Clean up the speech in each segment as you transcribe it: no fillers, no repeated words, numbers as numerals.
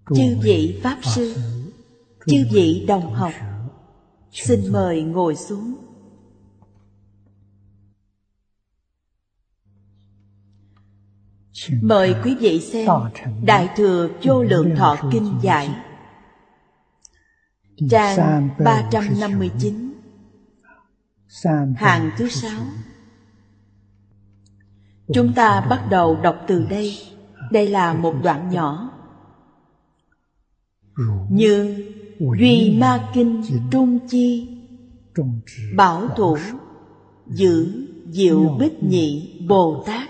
Chư vị Pháp Sư, chư vị đồng học, xin mời ngồi xuống. Mời quý vị xem Đại Thừa Vô Lượng Thọ Kinh Giải, trang 359, hàng thứ 6. Chúng ta bắt đầu đọc từ đây. Đây là một đoạn nhỏ. Như Duy Ma Kinh Trung Chi, bảo thủ giữ Diệu Bích Nhị Bồ Tát.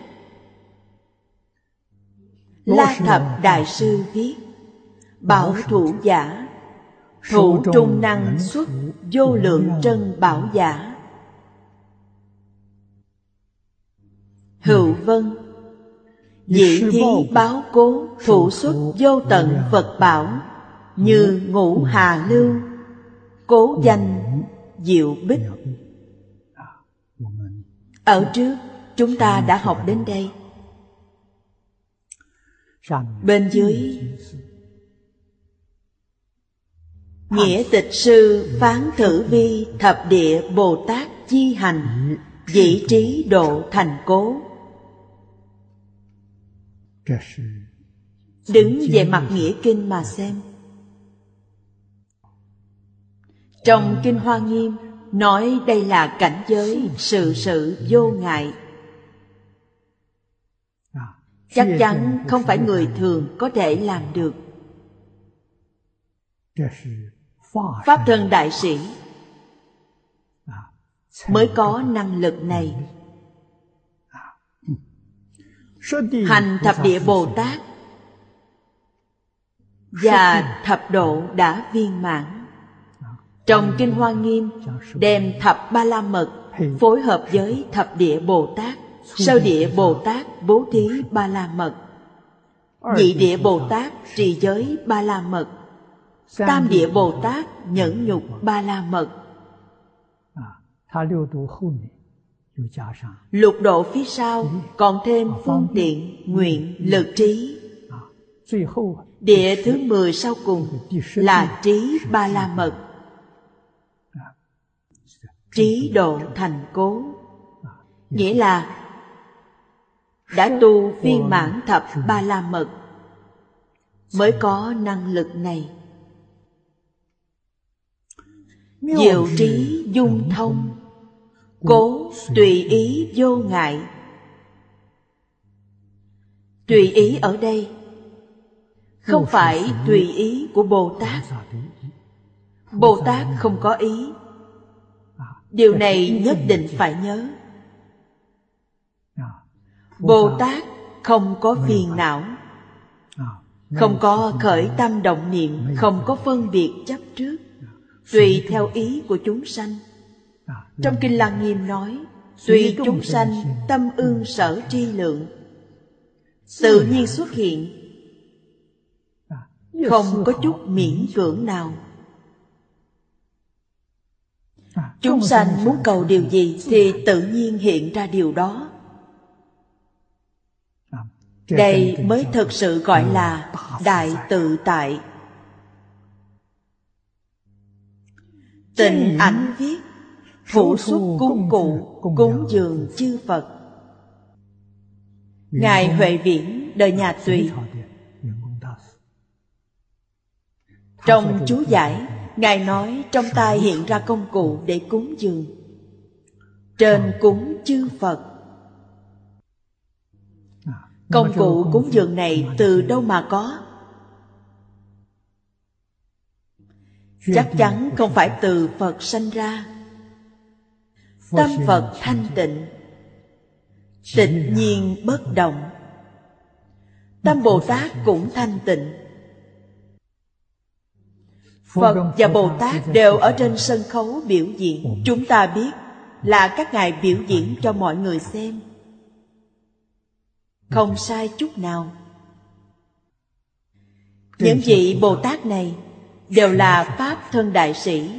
La Thập Đại Sư viết: bảo thủ giả, thủ trung năng xuất vô lượng trân bảo giả. Hữu Vân, dị thí báo cố thủ xuất vô tận Phật bảo, như Ngũ Hà Lưu, cố danh Diệu Bích. Ở trước chúng ta đã học đến đây. Bên dưới, Nghĩa Tịch Sư phán thử vi thập địa Bồ Tát chi hành, dĩ trí độ thành cố. Đứng về mặt nghĩa kinh mà xem. Trong Kinh Hoa Nghiêm nói đây là cảnh giới sự sự vô ngại. Chắc chắn không phải người thường có thể làm được. Pháp thân đại sĩ mới có năng lực này. Hành thập địa Bồ Tát và thập độ đã viên mãn. Trong Kinh Hoa Nghiêm đem thập ba la mật phối hợp với thập địa Bồ Tát. Sơ địa Bồ Tát bố thí ba la mật, nhị địa Bồ Tát trì giới ba la mật, tam địa Bồ Tát nhẫn nhục ba la mật. Lục độ phía sau còn thêm phương tiện, nguyện, lực, trí. Địa thứ 10 sau cùng là trí ba la mật, trí độ thành cố. Nghĩa là đã tu viên mãn thập ba la mật mới có năng lực này. Diệu trí dung thông, cố tùy ý vô ngại. Tùy ý ở đây không phải tùy ý của Bồ Tát. Bồ Tát không có ý. Điều này nhất định phải nhớ. Bồ Tát không có phiền não, không có khởi tâm động niệm, không có phân biệt chấp trước, tùy theo ý của chúng sanh. Trong Kinh Lăng Nghiêm nói: tùy chúng sanh tâm ưng sở tri lượng, tự nhiên xuất hiện, không có chút miễn cưỡng nào. Chúng sanh muốn cầu điều gì thì tự nhiên hiện ra điều đó. Đây mới thực sự gọi là đại tự tại. Tịnh Ảnh viết: thủ xuất cung cụ cúng dường chư Phật. Ngài Huệ Viễn đời nhà Tùy, trong chú giải, Ngài nói trong tay hiện ra công cụ để cúng dường. Trên cúng chư Phật. Công cụ cúng dường này từ đâu mà có? Chắc chắn không phải từ Phật sanh ra. Tâm Phật thanh tịnh, tịnh nhiên bất động. Tâm Bồ Tát cũng thanh tịnh. Phật và Bồ Tát đều ở trên sân khấu biểu diễn. Chúng ta biết là các ngài biểu diễn cho mọi người xem, không sai chút nào. Những vị Bồ Tát này đều là Pháp thân đại sĩ,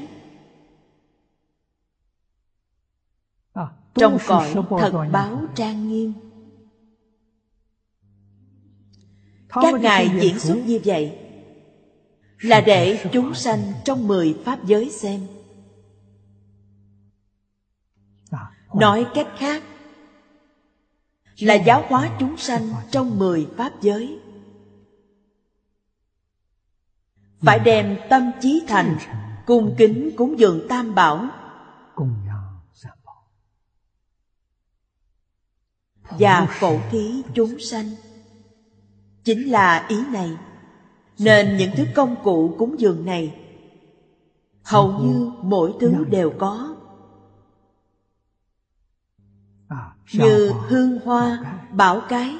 trong cõi thật báo trang nghiêm. Các ngài diễn xuất như vậy là để chúng sanh trong 10 pháp giới xem. Nói cách khác là giáo hóa chúng sanh trong 10 pháp giới. Phải đem tâm chí thành, cung kính cúng dường Tam Bảo và phổ thí chúng sanh. Chính là ý này. Nên những thứ công cụ cúng dường này hầu như mỗi thứ đều có. Như hương hoa, bảo cái,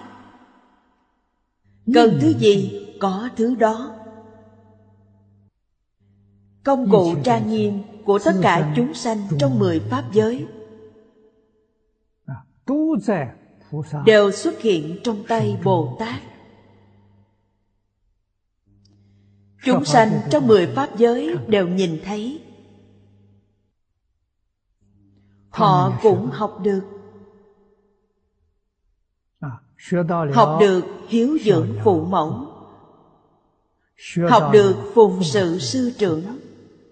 cần thứ gì có thứ đó. Công cụ trang nghiêm của tất cả chúng sanh trong 10 pháp giới đều xuất hiện trong tay Bồ Tát. Chúng sanh trong 10 pháp giới đều nhìn thấy. Họ cũng học được. Học được hiếu dưỡng phụ mẫu, học được phụng sự sư trưởng,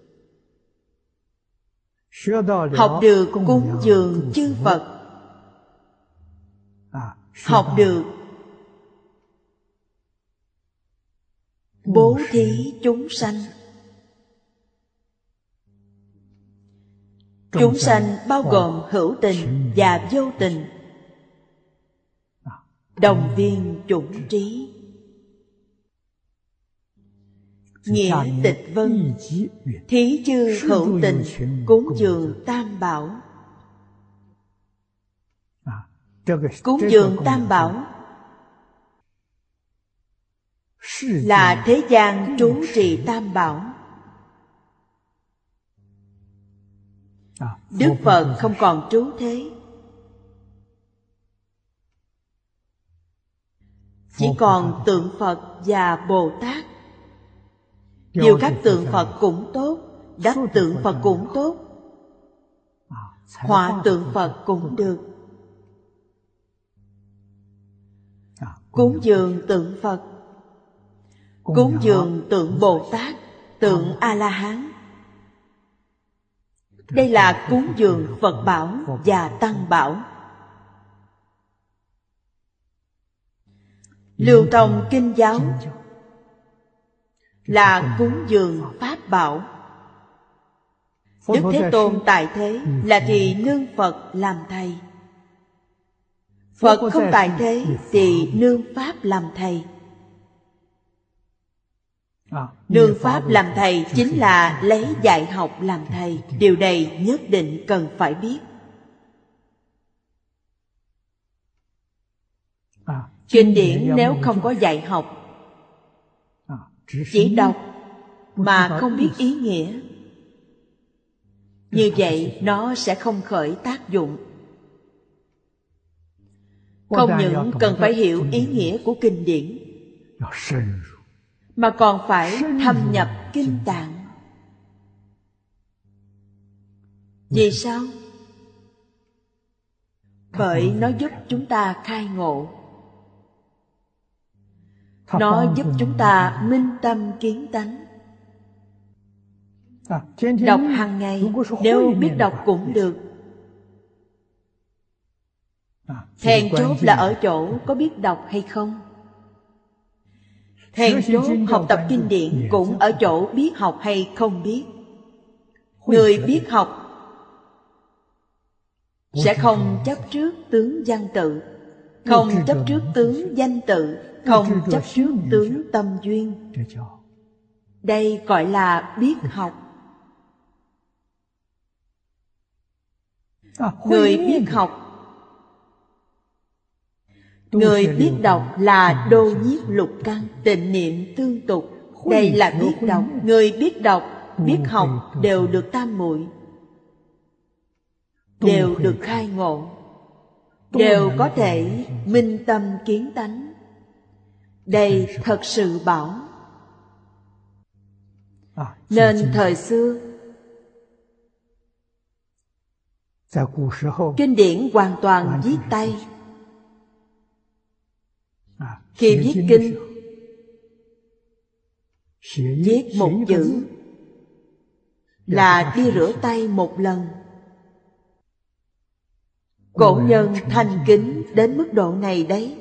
học được cúng dường chư Phật, học được bố thí chúng sanh. Chúng sanh bao gồm hữu tình và vô tình. Đồng viên chủng trí. Nghĩa Tịch Vân, thí chư hữu tình cúng dường Tam Bảo. Cúng dường Tam Bảo là thế gian trú trì Tam Bảo. Đức Phật không còn trú thế, chỉ còn tượng Phật và Bồ Tát. Điều khắc tượng Phật cũng tốt, đắp tượng Phật cũng tốt, họa tượng Phật cũng được. Cúng dường tượng Phật, cúng dường tượng Bồ Tát, tượng A-la-hán. Đây là cúng dường Phật Bảo và Tăng Bảo. Lưu thông kinh giáo là cúng dường Pháp Bảo. Đức Thế Tôn tại thế là thì nương Phật làm thầy. Phật không tại thế thì nương Pháp làm thầy. Nương Pháp làm thầy chính là lấy dạy học làm thầy. Điều này nhất định cần phải biết. Kinh điển nếu không có dạy học, chỉ đọc mà không biết ý nghĩa, như vậy nó sẽ không khởi tác dụng. Không những cần phải hiểu ý nghĩa của kinh điển, mà còn phải thâm nhập kinh tạng. Vì sao? Bởi nó giúp chúng ta khai ngộ. Nó giúp chúng ta minh tâm kiến tánh. Đọc hàng ngày, nếu biết đọc cũng được. Then chốt là ở chỗ có biết đọc hay không. Then chốt học tập kinh điển cũng ở chỗ biết học hay không biết. Người biết học sẽ không chấp trước tướng văn tự, không chấp trước tướng danh tự, không chấp trước tướng tâm duyên. Đây gọi là biết học. Người biết học, người biết đọc là đô nhiếp lục căn, tịnh niệm tương tục. Đây là biết đọc. Người biết đọc, biết học đều được tam muội, đều được khai ngộ, đều có thể minh tâm kiến tánh. Đây thật sự bảo. Nên thời xưa kinh điển hoàn toàn viết tay. Khi viết kinh, viết một chữ là đi rửa tay một lần. Cổ nhân thành kính đến mức độ này đấy.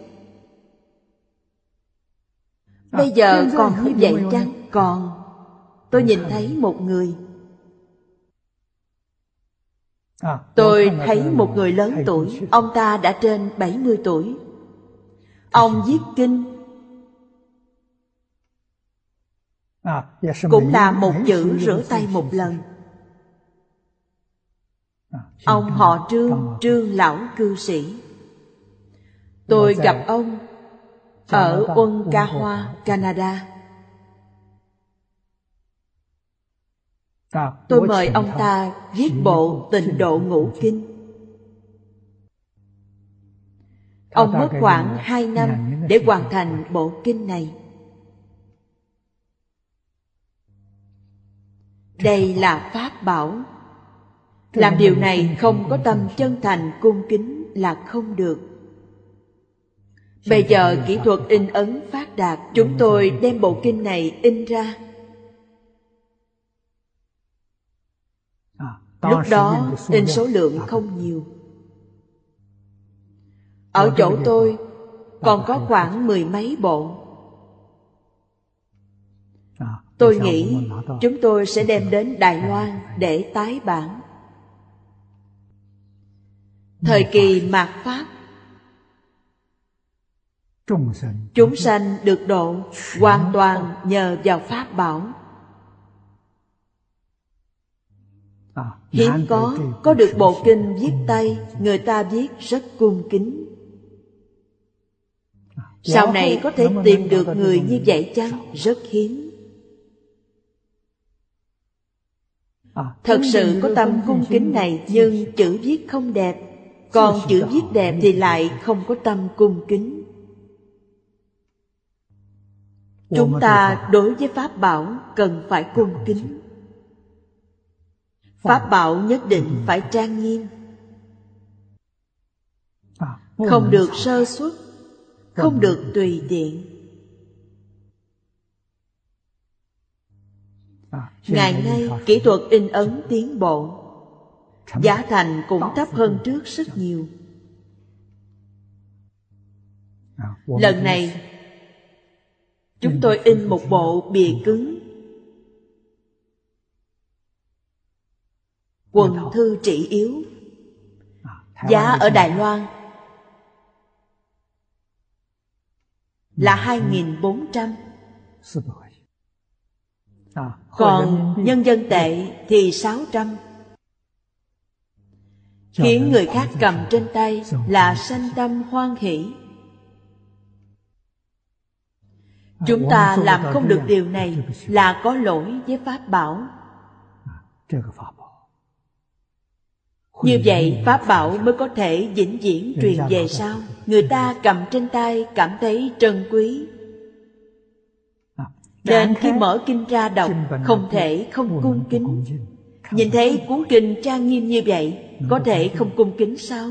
Bây giờ còn như vậy chăng? Còn. Tôi nhìn thấy một người. Tôi thấy một người lớn tuổi. Ông ta đã trên 70 tuổi. Ông viết kinh cũng là một chữ rửa tay một lần. Ông họ Trương, Trương lão cư sĩ. Tôi gặp ông ở Ontario, Canada. Tôi mời ông ta viết bộ Tịnh Độ Ngũ Kinh. Ông mất khoảng 2 năm để hoàn thành bộ kinh này. Đây là pháp bảo. Làm điều này không có tâm chân thành cung kính là không được. Bây giờ kỹ thuật in ấn phát đạt, chúng tôi đem bộ kinh này in ra. Lúc đó in số lượng không nhiều. Ở chỗ tôi còn có khoảng 10 mấy bộ. Tôi nghĩ chúng tôi sẽ đem đến Đài Loan để tái bản. Thời kỳ mạt Pháp, chúng sanh được độ hoàn toàn nhờ vào pháp bảo. Hiếm có được bộ kinh viết tay, người ta viết rất cung kính. Sau này có thể tìm được người như vậy chăng? Rất hiếm. Thật sự có tâm cung kính này, nhưng chữ viết không đẹp. Còn chữ viết đẹp thì lại không có tâm cung kính. Chúng ta đối với pháp bảo cần phải cung kính. Pháp bảo nhất định phải trang nghiêm, không được sơ suất, không được tùy tiện. Ngày nay kỹ thuật in ấn tiến bộ, giá thành cũng thấp hơn trước rất nhiều. Lần này chúng tôi in một bộ bìa cứng quần thư trị yếu. Giá ở Đài Loan là 2.400. Còn nhân dân tệ thì 600. Khiến người khác cầm trên tay là sanh tâm hoan hỷ. Chúng ta làm không được điều này là có lỗi với pháp bảo. Như vậy pháp bảo mới có thể vĩnh viễn truyền về sau. Người ta cầm trên tay cảm thấy trân quý. Nên khi mở kinh ra đọc, không thể không cung kính. Nhìn thấy cuốn kinh trang nghiêm như vậy, có thể không cung kính sao?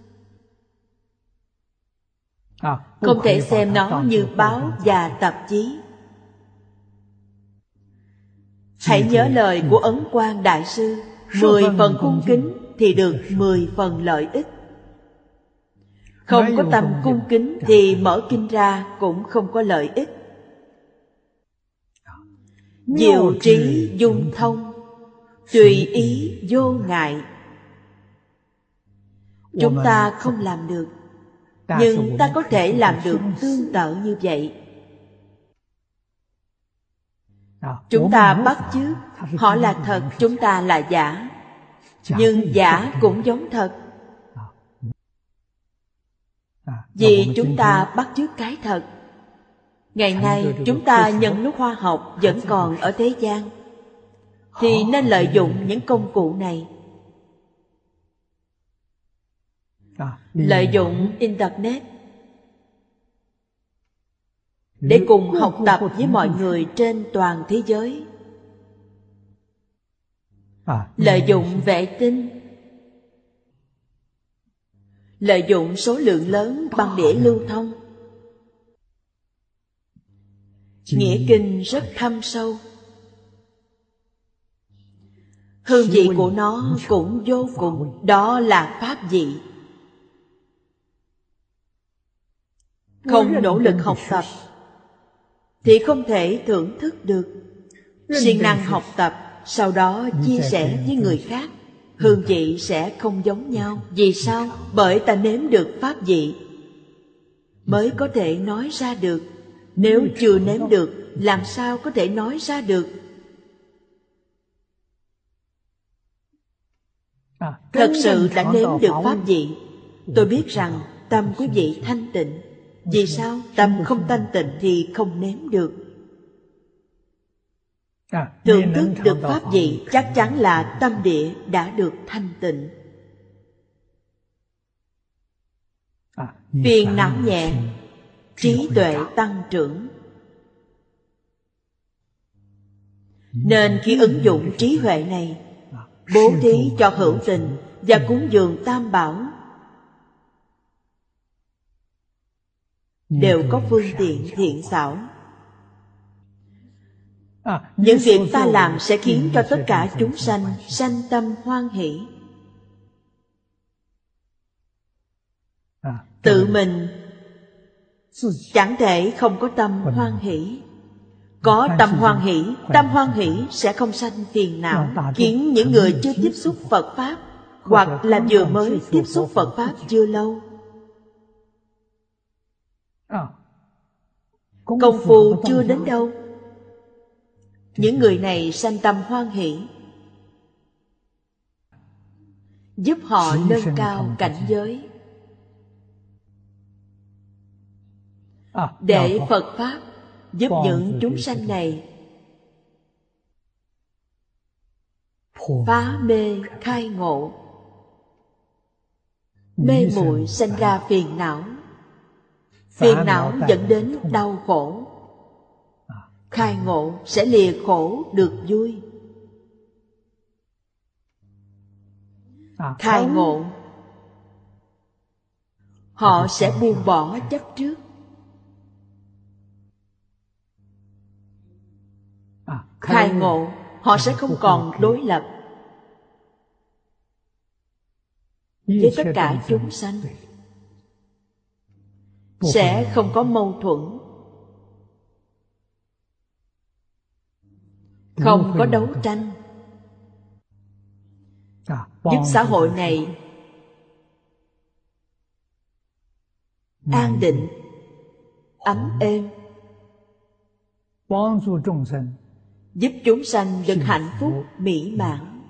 Không thể xem nó như báo và tạp chí. Hãy nhớ lời của Ấn Quang Đại Sư: 10 phần cung kính thì được 10 phần lợi ích. Không có tâm cung kính thì mở kinh ra cũng không có lợi ích. Diệu trí dung thông, tùy ý vô ngại. Chúng ta không làm được, nhưng ta có thể làm được tương tự như vậy. Chúng ta bắt chước, họ là thật, chúng ta là giả. Nhưng giả cũng giống thật. Vì chúng ta bắt chước cái thật. Ngày nay chúng ta nhân lúc khoa học vẫn còn ở thế gian, thì nên lợi dụng những công cụ này. Lợi dụng Internet để cùng học tập với mọi người trên toàn thế giới. Lợi dụng vệ tinh, lợi dụng số lượng lớn băng đĩa lưu thông. Nghĩa kinh rất thâm sâu. Hương vị của nó cũng vô cùng. Đó là pháp vị. Không nỗ lực học tập thì không thể thưởng thức được. Siêng năng học tập, sau đó chia sẻ với người khác, hương vị sẽ không giống nhau. Vì sao? Bởi ta nếm được pháp vị mới có thể nói ra được. Nếu chưa nếm được, làm sao có thể nói ra được? Thật sự đã nếm được pháp vị, tôi biết rằng tâm quý vị thanh tịnh. Vì sao? Tâm không thanh tịnh thì không nếm được. Thưởng thức được pháp vị chắc chắn là tâm địa đã được thanh tịnh. Phiền não nhẹ, trí tuệ tăng trưởng. Nên khi ứng dụng trí huệ này, bố thí cho hữu tình và cúng dường tam bảo đều có phương tiện thiện xảo. Những việc ta làm sẽ khiến cho tất cả chúng sanh sanh tâm hoan hỷ. Tự mình chẳng thể không có tâm hoan hỷ. Có tâm hoan hỷ sẽ không sanh phiền não, khiến những người chưa tiếp xúc Phật Pháp hoặc là vừa mới tiếp xúc Phật Pháp chưa lâu, công phu chưa đến đâu, những người này sanh tâm hoan hỷ, giúp họ nâng cao cảnh giới. Để Phật Pháp giúp những chúng sanh này phá mê khai ngộ. Mê muội sanh ra phiền não, phiền não dẫn đến đau khổ. Khai ngộ sẽ lìa khổ được vui. Khai ngộ, họ sẽ buông bỏ chấp trước. Khai ngộ, họ sẽ không còn đối lập với tất cả chúng sanh, sẽ không có mâu thuẫn, không có đấu tranh, giúp xã hội này an định, ấm êm, giúp chúng sanh được hạnh phúc mỹ mãn.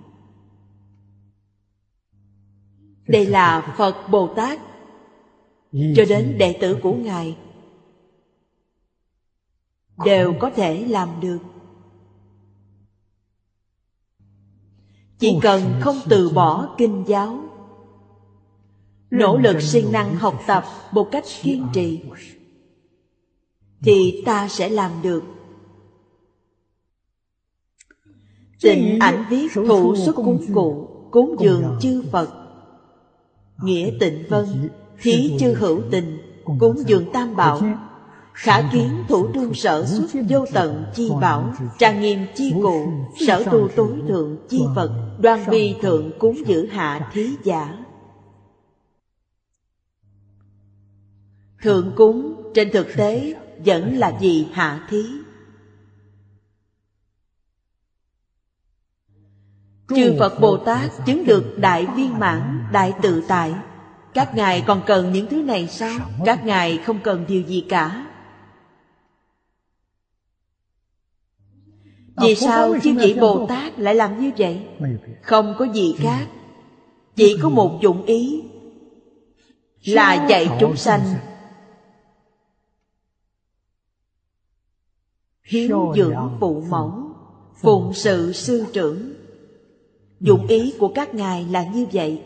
Đây là Phật Bồ Tát cho đến đệ tử của Ngài đều có thể làm được. Chỉ cần không từ bỏ kinh giáo, nỗ lực siêng năng học tập một cách kiên trì, thì ta sẽ làm được. Tịnh Ảnh viết thụ xuất cúng cụ, cúng dường chư Phật. Nghĩa Tịnh Vân thí chư hữu tình, cúng dường tam bảo. Khả kiến thủ trương sở xuất vô tận chi bảo, trang nghiêm chi cụ, sở tu tối thượng chi vật, đoan vi thượng cúng giữ hạ thí giả. Thượng cúng trên thực tế vẫn là vì hạ thí. Chư Phật Bồ Tát chứng được đại viên mãn, đại tự tại. Các ngài còn cần những thứ này sao? Các ngài không cần điều gì cả. Vì sao chư vị Bồ Tát lại làm như vậy? Không có gì khác, chỉ có một dụng ý là dạy chúng sanh hiếu dưỡng phụ mẫu, phụng sự sư trưởng. Dụng ý của các ngài là như vậy.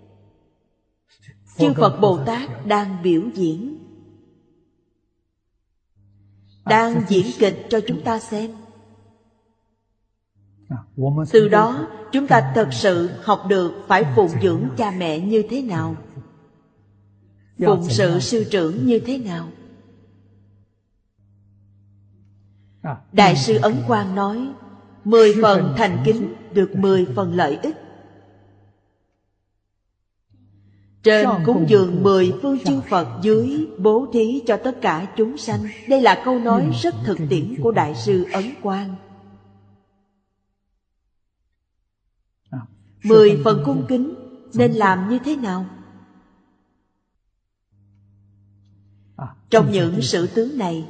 Chư Phật Bồ Tát đang biểu diễn, đang diễn kịch cho chúng ta xem. Từ đó chúng ta thật sự học được phải phụng dưỡng cha mẹ như thế nào, phụng sự sư trưởng như thế nào. Đại sư Ấn Quang nói 10 phần thành kính được 10 phần lợi ích. Trên cúng dường 10 phương chư Phật, dưới bố thí cho tất cả chúng sanh. Đây là câu nói rất thực tiễn của Đại sư Ấn Quang. 10 phần cung kính nên làm như thế nào? Trong những sự tướng này,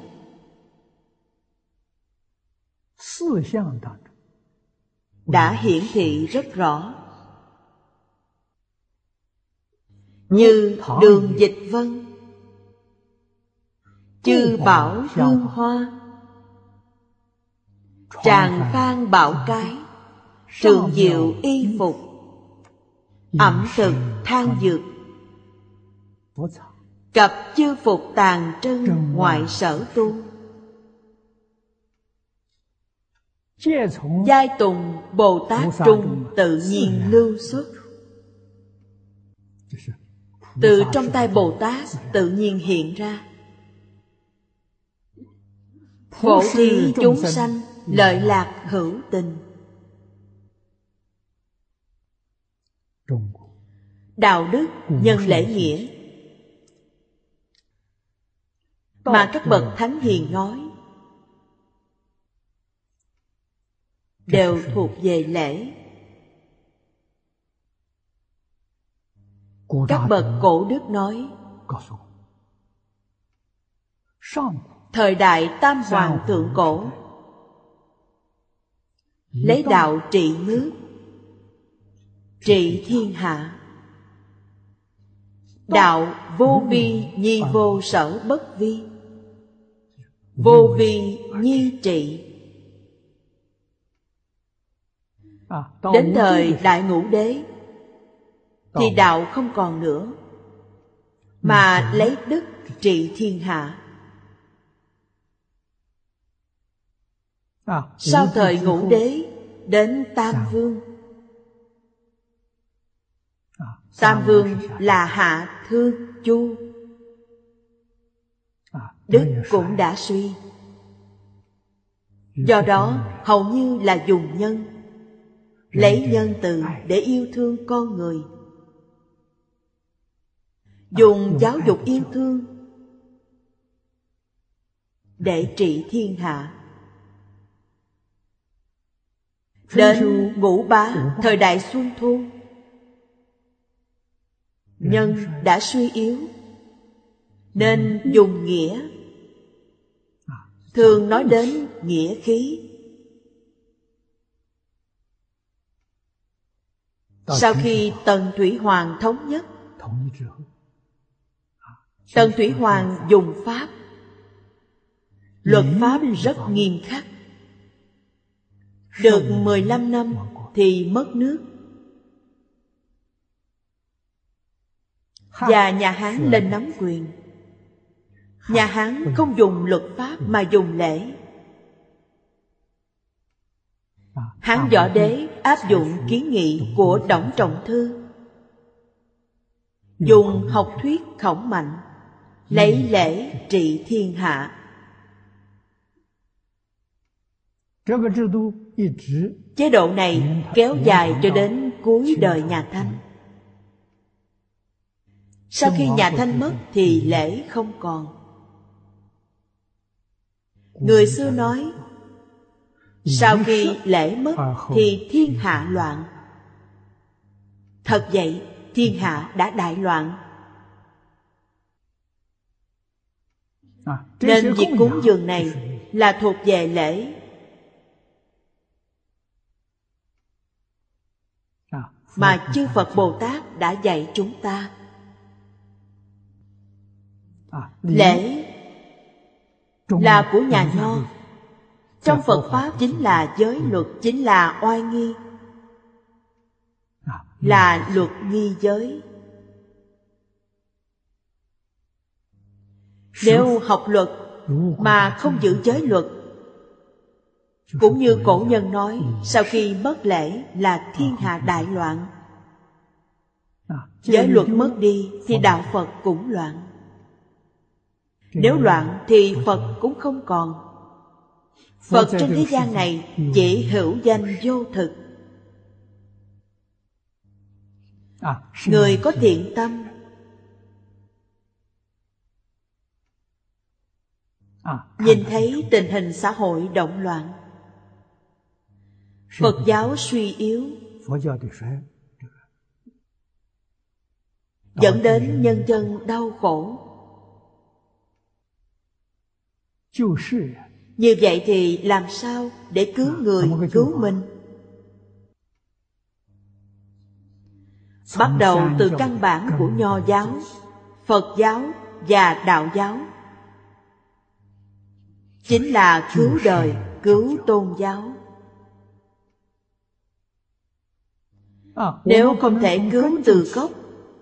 đã hiển thị rất rõ. Như Đường Dịch Vân, Chư Bảo Hương Hoa, Tràng Phan Bảo Cái, Trường Diệu Y Phục, Ẩm Thực Than Dược, Cập Chư Phục Tàn Trân Ngoại Sở Tu, Giai Tùng Bồ Tát Trung tự nhiên lưu xuất. Từ trong tay Bồ Tát tự nhiên hiện ra. Phổ thí chúng sanh, lợi lạc hữu tình. Đạo đức nhân lễ nghĩa mà các bậc thánh hiền nói đều thuộc về lễ. Các bậc cổ đức nói thời đại Tam Hoàng thượng cổ lấy đạo trị nước, trị thiên hạ. Đạo vô vi nhi vô sở bất vi, vô vi nhi trị. Đến thời Đại Ngũ Đế thì đạo không còn nữa, mà lấy đức trị thiên hạ. Sau thời Ngũ Đế đến Tam Vương. Tam Vương là Hạ Thương Chu. Đức cũng đã suy. Do đó hầu như là dùng nhân, lấy nhân từ để yêu thương con người, dùng giáo dục yêu thương để trị thiên hạ. Đến Ngũ Bá thời Đại Xuân Thu, nhân đã suy yếu nên dùng nghĩa, thường nói đến nghĩa khí. Sau khi Tần Thủy Hoàng thống nhất, Tần Thủy Hoàng dùng pháp, luật pháp rất nghiêm khắc. Được 15 năm thì mất nước. Và nhà Hán lên nắm quyền. Nhà Hán không dùng luật pháp mà dùng lễ. Hán Võ Đế áp dụng kiến nghị của Đổng Trọng Thư, dùng học thuyết Khổng Mạnh, lấy lễ trị thiên hạ. Chế độ này kéo dài cho đến cuối đời nhà Thanh. Sau khi nhà Thanh mất thì lễ không còn. Người xưa nói, sau khi lễ mất thì thiên hạ loạn. Thật vậy, thiên hạ đã đại loạn. Nên việc cúng dường này là thuộc về lễ. Mà chư Phật Bồ Tát đã dạy chúng ta. Lễ là của nhà Nho. Trong Phật Pháp chính là giới luật, chính là oai nghi, là luật nghi giới. Nếu học luật mà không giữ giới luật, cũng như cổ nhân nói, sau khi mất lễ là thiên hạ đại loạn. Giới luật mất đi thì đạo Phật cũng loạn. Nếu loạn thì Phật cũng không còn. Phật trên thế gian này chỉ hữu danh vô thực. Người có thiện tâm, nhìn thấy tình hình xã hội động loạn, Phật giáo suy yếu, dẫn đến nhân dân đau khổ. Như vậy thì làm sao để cứu người, cứu mình? Bắt đầu từ căn bản của Nho giáo, Phật giáo và Đạo giáo, chính là cứu đời, cứu tôn giáo. Nếu không thể cứu từ gốc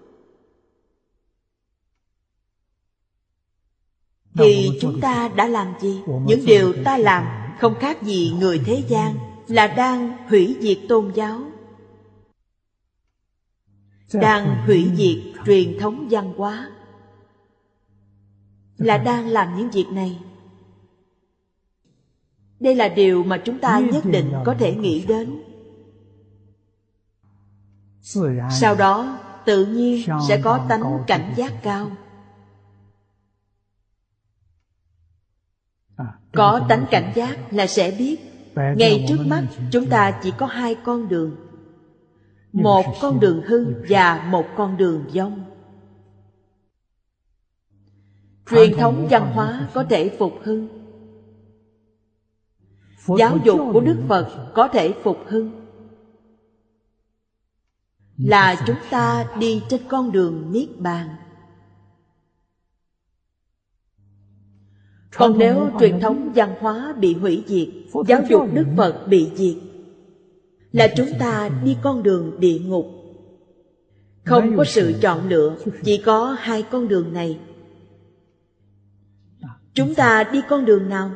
thì chúng ta đã làm gì? Những điều ta làm không khác gì người thế gian, là đang hủy diệt tôn giáo, đang hủy diệt truyền thống văn hóa, là đang làm những việc này. Đây là điều mà chúng ta nhất định có thể nghĩ đến. Sau đó tự nhiên sẽ có tánh cảnh giác cao. Có tánh cảnh giác là sẽ biết ngay trước mắt chúng ta chỉ có hai con đường, một con đường hư và một con đường vong. Truyền thống văn hóa có thể phục hưng, giáo dục của Đức Phật có thể phục hưng, là chúng ta đi trên con đường Niết Bàn. Còn nếu truyền thống văn hóa bị hủy diệt, giáo dục Đức Phật bị diệt, là chúng ta đi con đường địa ngục. Không có sự chọn lựa, chỉ có hai con đường này. Chúng ta đi con đường nào?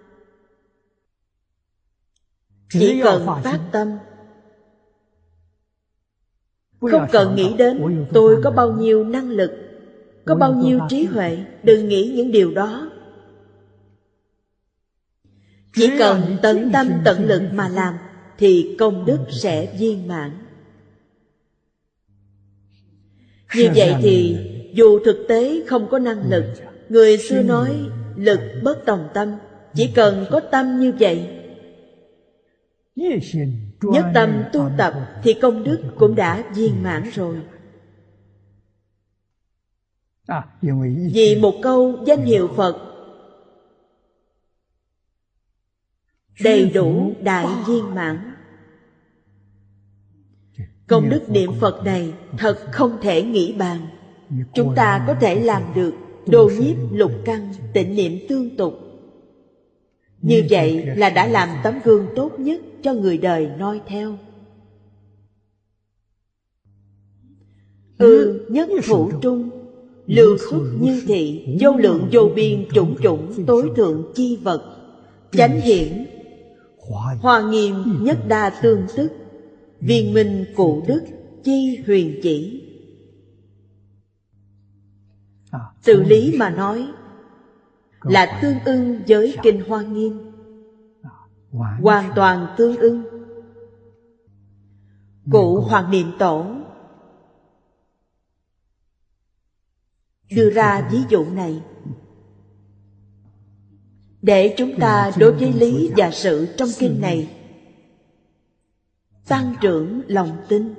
Chỉ cần phát tâm, không cần nghĩ đến tôi có bao nhiêu năng lực, có bao nhiêu trí huệ. Đừng nghĩ những điều đó. Chỉ cần tận tâm tận lực mà làm thì công đức sẽ viên mãn. Như vậy thì dù thực tế không có năng lực, người xưa nói lực bất tòng tâm, chỉ cần có tâm như vậy, nhất tâm tu tập thì công đức cũng đã viên mãn rồi. Vì một câu danh hiệu Phật đầy đủ đại viên mãn. Công đức niệm Phật này thật không thể nghĩ bàn. Chúng ta có thể làm được đồ nhiếp lục căn, tịnh niệm tương tục. Như vậy là đã làm tấm gương tốt nhất cho người đời noi theo. Nhất thủ trung, lưu xuất như thị, vô lượng vô biên chủng chủng tối thượng chi vật, chánh hiển hoa nghiêm nhất đa tương tức, viên minh cụ đức chi huyền chỉ. Từ lý mà nói là tương ưng với kinh Hoa Nghiêm, hoàn toàn tương ưng. Cụ Hoàng Niệm Tổ đưa ra ví dụ này để chúng ta đối với lý và sự trong kinh này tăng trưởng lòng tin.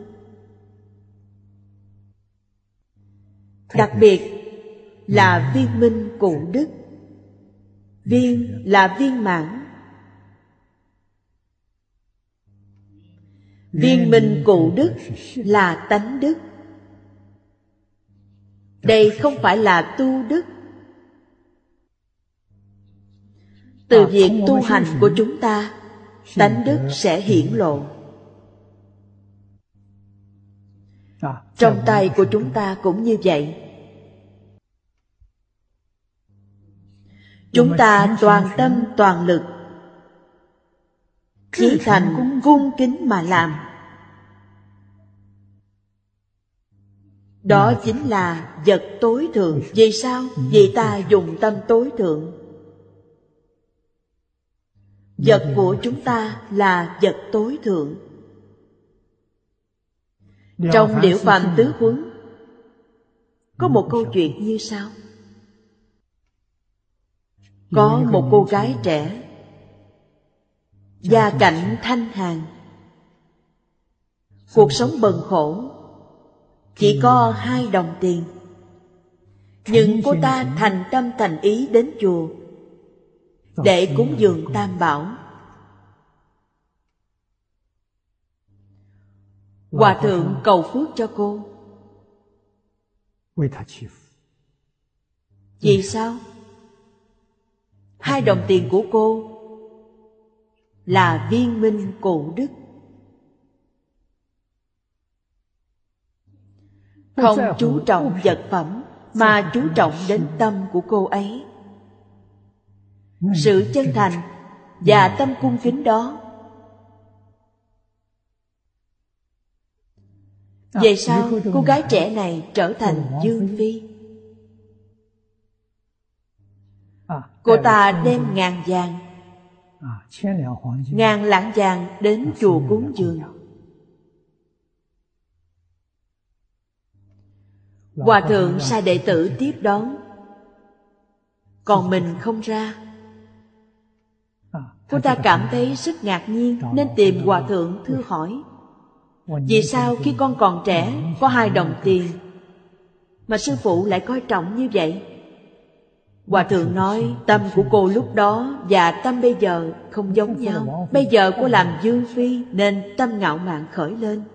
Đặc biệt là viên minh cụ đức. Viên là viên mãn, viên minh cụ đức là tánh đức. Đây không phải là tu đức. Từ việc tu hành của chúng ta, tánh đức sẽ hiển lộ. Trong tay của chúng ta cũng như vậy. Chúng ta toàn tâm toàn lực, chí thành cung kính mà làm. Đó chính là vật tối thượng. Vì sao? Vì ta dùng tâm tối thượng. Vật của chúng ta là vật tối thượng. Trong Liễu Phạm Tứ Huấn có một câu chuyện như sau. Có một cô gái trẻ, gia cảnh thanh hàn, cuộc sống bần khổ, chỉ có 2 đồng tiền. Nhưng cô ta thành tâm thành ý đến chùa để cúng dường Tam Bảo. Hòa thượng cầu phước cho cô. Vì sao? 2 đồng tiền của cô là viên minh cụ đức, không chú trọng vật phẩm mà chú trọng đến tâm của cô ấy. Sự chân thành và tâm cung kính đó. Về sau cô gái trẻ này trở thành dương phi. Cô ta đem 1000 vàng, 1000 lạng vàng đến chùa cúng dường. Hòa thượng sai đệ tử tiếp đón, còn mình không ra. Cô ta cảm thấy rất ngạc nhiên nên tìm Hòa thượng thưa hỏi: vì sao khi con còn trẻ có 2 đồng tiền mà sư phụ lại coi trọng như vậy? Hòa thượng nói tâm của cô lúc đó và tâm bây giờ không giống nhau. Bây giờ cô làm dương phi nên tâm ngạo mạn khởi lên,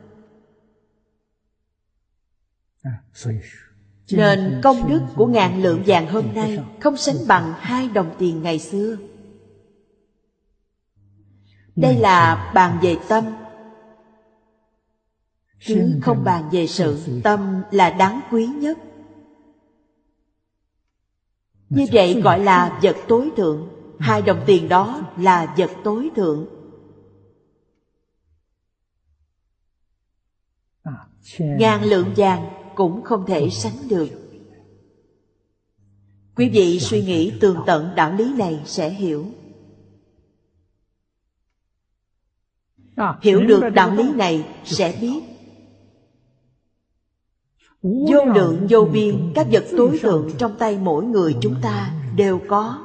nên công đức của 1000 lượng vàng hôm nay không sánh bằng 2 đồng tiền ngày xưa. Đây là bàn về tâm, chứ không bàn về sự. Tâm là đáng quý nhất. Như vậy gọi là vật tối thượng. 2 đồng tiền đó là vật tối thượng. 1000 lượng vàng cũng không thể sánh được. Quý vị suy nghĩ tường tận đạo lý này sẽ hiểu. Hiểu được đạo lý này sẽ biết vô lượng vô biên các vật tối thượng trong tay mỗi người chúng ta đều có.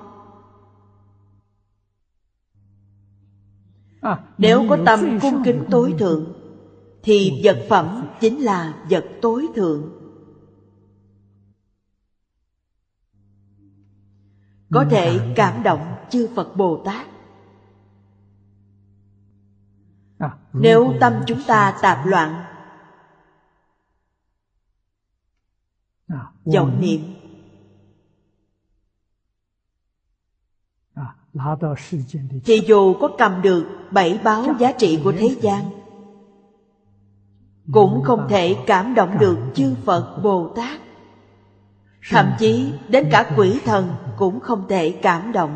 Nếu có tâm cung kính tối thượng thì vật phẩm chính là vật tối thượng. Có thể cảm động chư Phật Bồ Tát. Nếu tâm chúng ta tạp loạn, vọng niệm, thì dù có cầm được 7 báo giá trị của thế gian, cũng không thể cảm động được chư Phật Bồ Tát. Thậm chí đến cả quỷ thần cũng không thể cảm động.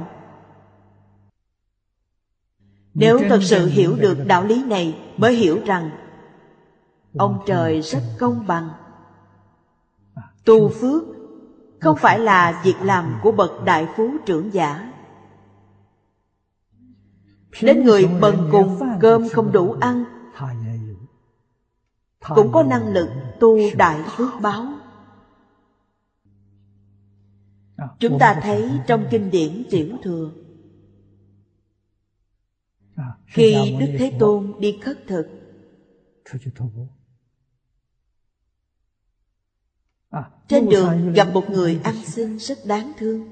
Nếu thật sự hiểu được đạo lý này, mới hiểu rằng ông trời rất công bằng. Tu phước không phải là việc làm của bậc đại phú trưởng giả. Đến người bần cùng cơm không đủ ăn cũng có năng lực tu đại phước báo. Chúng ta thấy trong kinh điển Tiểu Thừa, khi Đức Thế Tôn đi khất thực, trên đường gặp một người ăn xin rất đáng thương.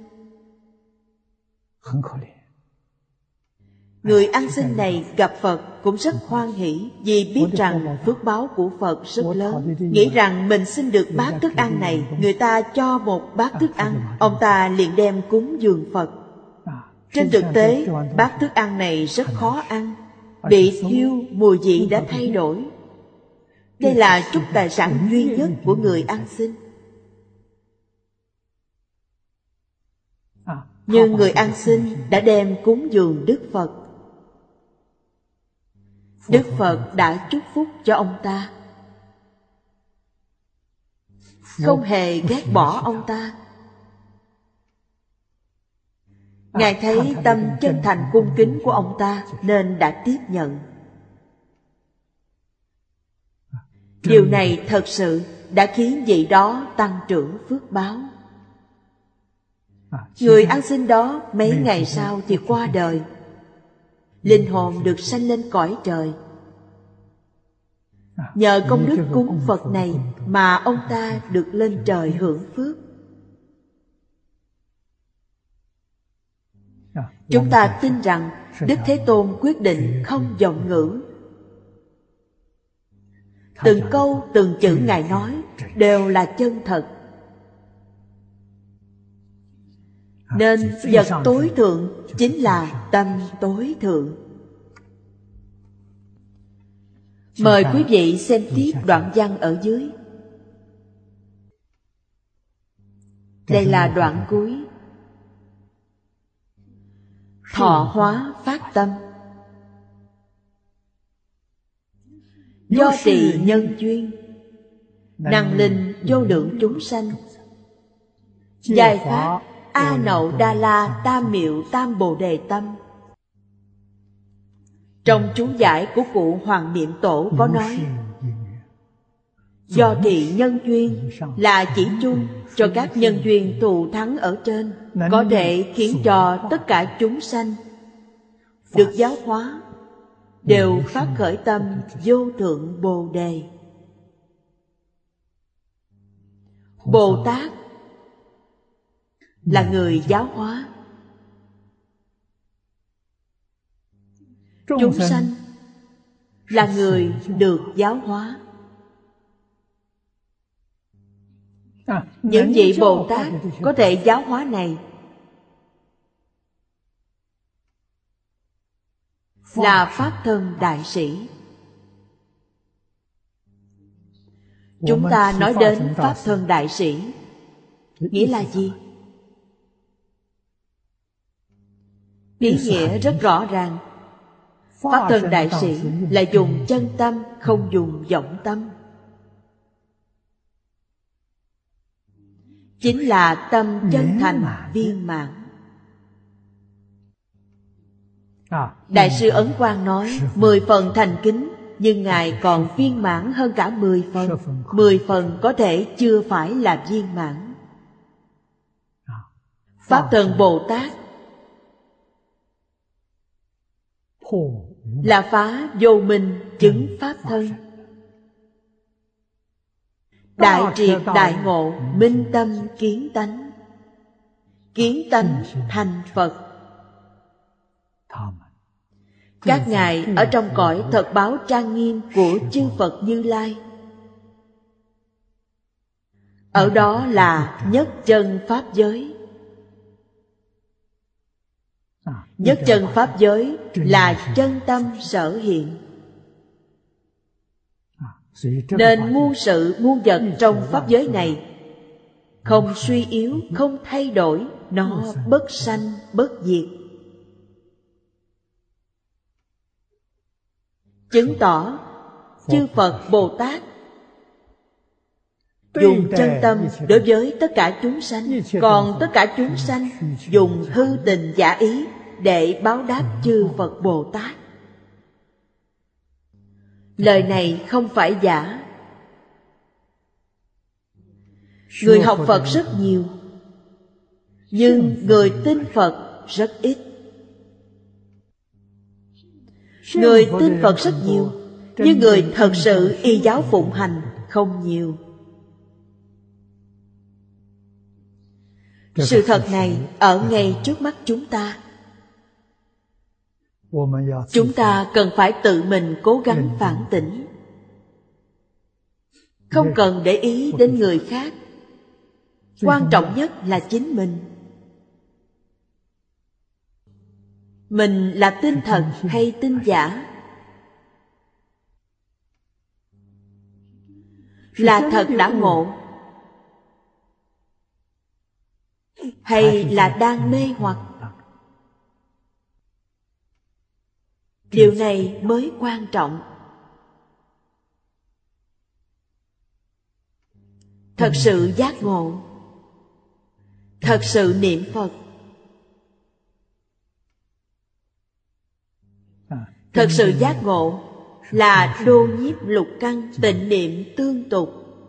Người ăn xin này gặp Phật cũng rất hoan hỷ, vì biết rằng phước báo của Phật rất lớn. Nghĩ rằng mình xin được bát thức ăn này, người ta cho một bát thức ăn, ông ta liền đem cúng dường Phật. Trên thực tế, bát thức ăn này rất khó ăn, bị thiêu, mùi vị đã thay đổi. Đây là chút tài sản duy nhất của người ăn xin. Nhưng người ăn xin đã đem cúng dường Đức Phật. Đức Phật đã chúc phúc cho ông ta, không hề ghét bỏ ông ta. Ngài thấy tâm chân thành cung kính của ông ta nên đã tiếp nhận. Điều này thật sự đã khiến vị đó tăng trưởng phước báo. Người ăn xin đó mấy ngày sau thì qua đời. Linh hồn được sanh lên cõi trời. Nhờ công đức cúng Phật này mà ông ta được lên trời hưởng phước. Chúng ta tin rằng Đức Thế Tôn quyết định không vọng ngữ. Từng câu, từng chữ Ngài nói đều là chân thật. Nên vật tối thượng chính là tâm tối thượng. Mời quý vị xem tiếp đoạn văn ở dưới. Đây là đoạn cuối. Thọ hóa phát tâm, do trì nhân duyên, năng linh vô lượng chúng sanh, giải phát A Nậu Đa La Tam Miệu Tam Bồ Đề Tâm. Trong chú giải của cụ Hoàng Niệm Tổ có nói, do trì nhân duyên là chỉ chung cho các nhân duyên thù thắng ở trên, có thể khiến cho tất cả chúng sanh được giáo hóa, đều phát khởi tâm vô thượng Bồ Đề. Bồ Tát là người giáo hóa, chúng sanh là người được giáo hóa. Những vị Bồ Tát có thể giáo hóa này là Pháp Thân Đại Sĩ. Chúng ta nói đến Pháp Thân Đại Sĩ, nghĩa là gì? Ý nghĩa rất rõ ràng. Pháp Thân Đại Sĩ là dùng chân tâm, không dùng vọng tâm. Chính là tâm chân thành viên mãn. Đại sư Ấn Quang nói 10 phần thành kính, nhưng Ngài còn viên mãn hơn cả 10 phần. 10 phần có thể chưa phải là viên mãn. Pháp Thân Bồ Tát là phá vô minh chứng Pháp Thân, đại triệt đại ngộ, minh tâm kiến tánh, kiến tánh thành Phật. Các ngài ở trong cõi thật báo trang nghiêm của chư Phật Như Lai. Ở đó là nhất chân pháp giới. Nhất chân pháp giới là chân tâm sở hiện. Nên muôn sự muôn vật trong pháp giới này không suy yếu, không thay đổi, nó bất sanh bất diệt. Chứng tỏ chư Phật Bồ Tát dùng chân tâm đối với tất cả chúng sanh, còn tất cả chúng sanh dùng hư tình giả ý để báo đáp chư Phật Bồ Tát. Lời này không phải giả. Người học Phật rất nhiều, nhưng người tin Phật rất ít. Người tin Phật rất nhiều, nhưng người thật sự y giáo phụng hành không nhiều. Sự thật này ở ngay trước mắt chúng ta. Chúng ta cần phải tự mình cố gắng phản tỉnh. Không cần để ý đến người khác. Quan trọng nhất là chính mình. Mình là tin thật hay tin giả? Là thật đã ngộ hay là đang mê hoặc? Điều này mới quan trọng. Thật sự giác ngộ, thật sự niệm Phật, Thật sự giác ngộ là đô nhiếp lục căn, tịnh niệm tương tục.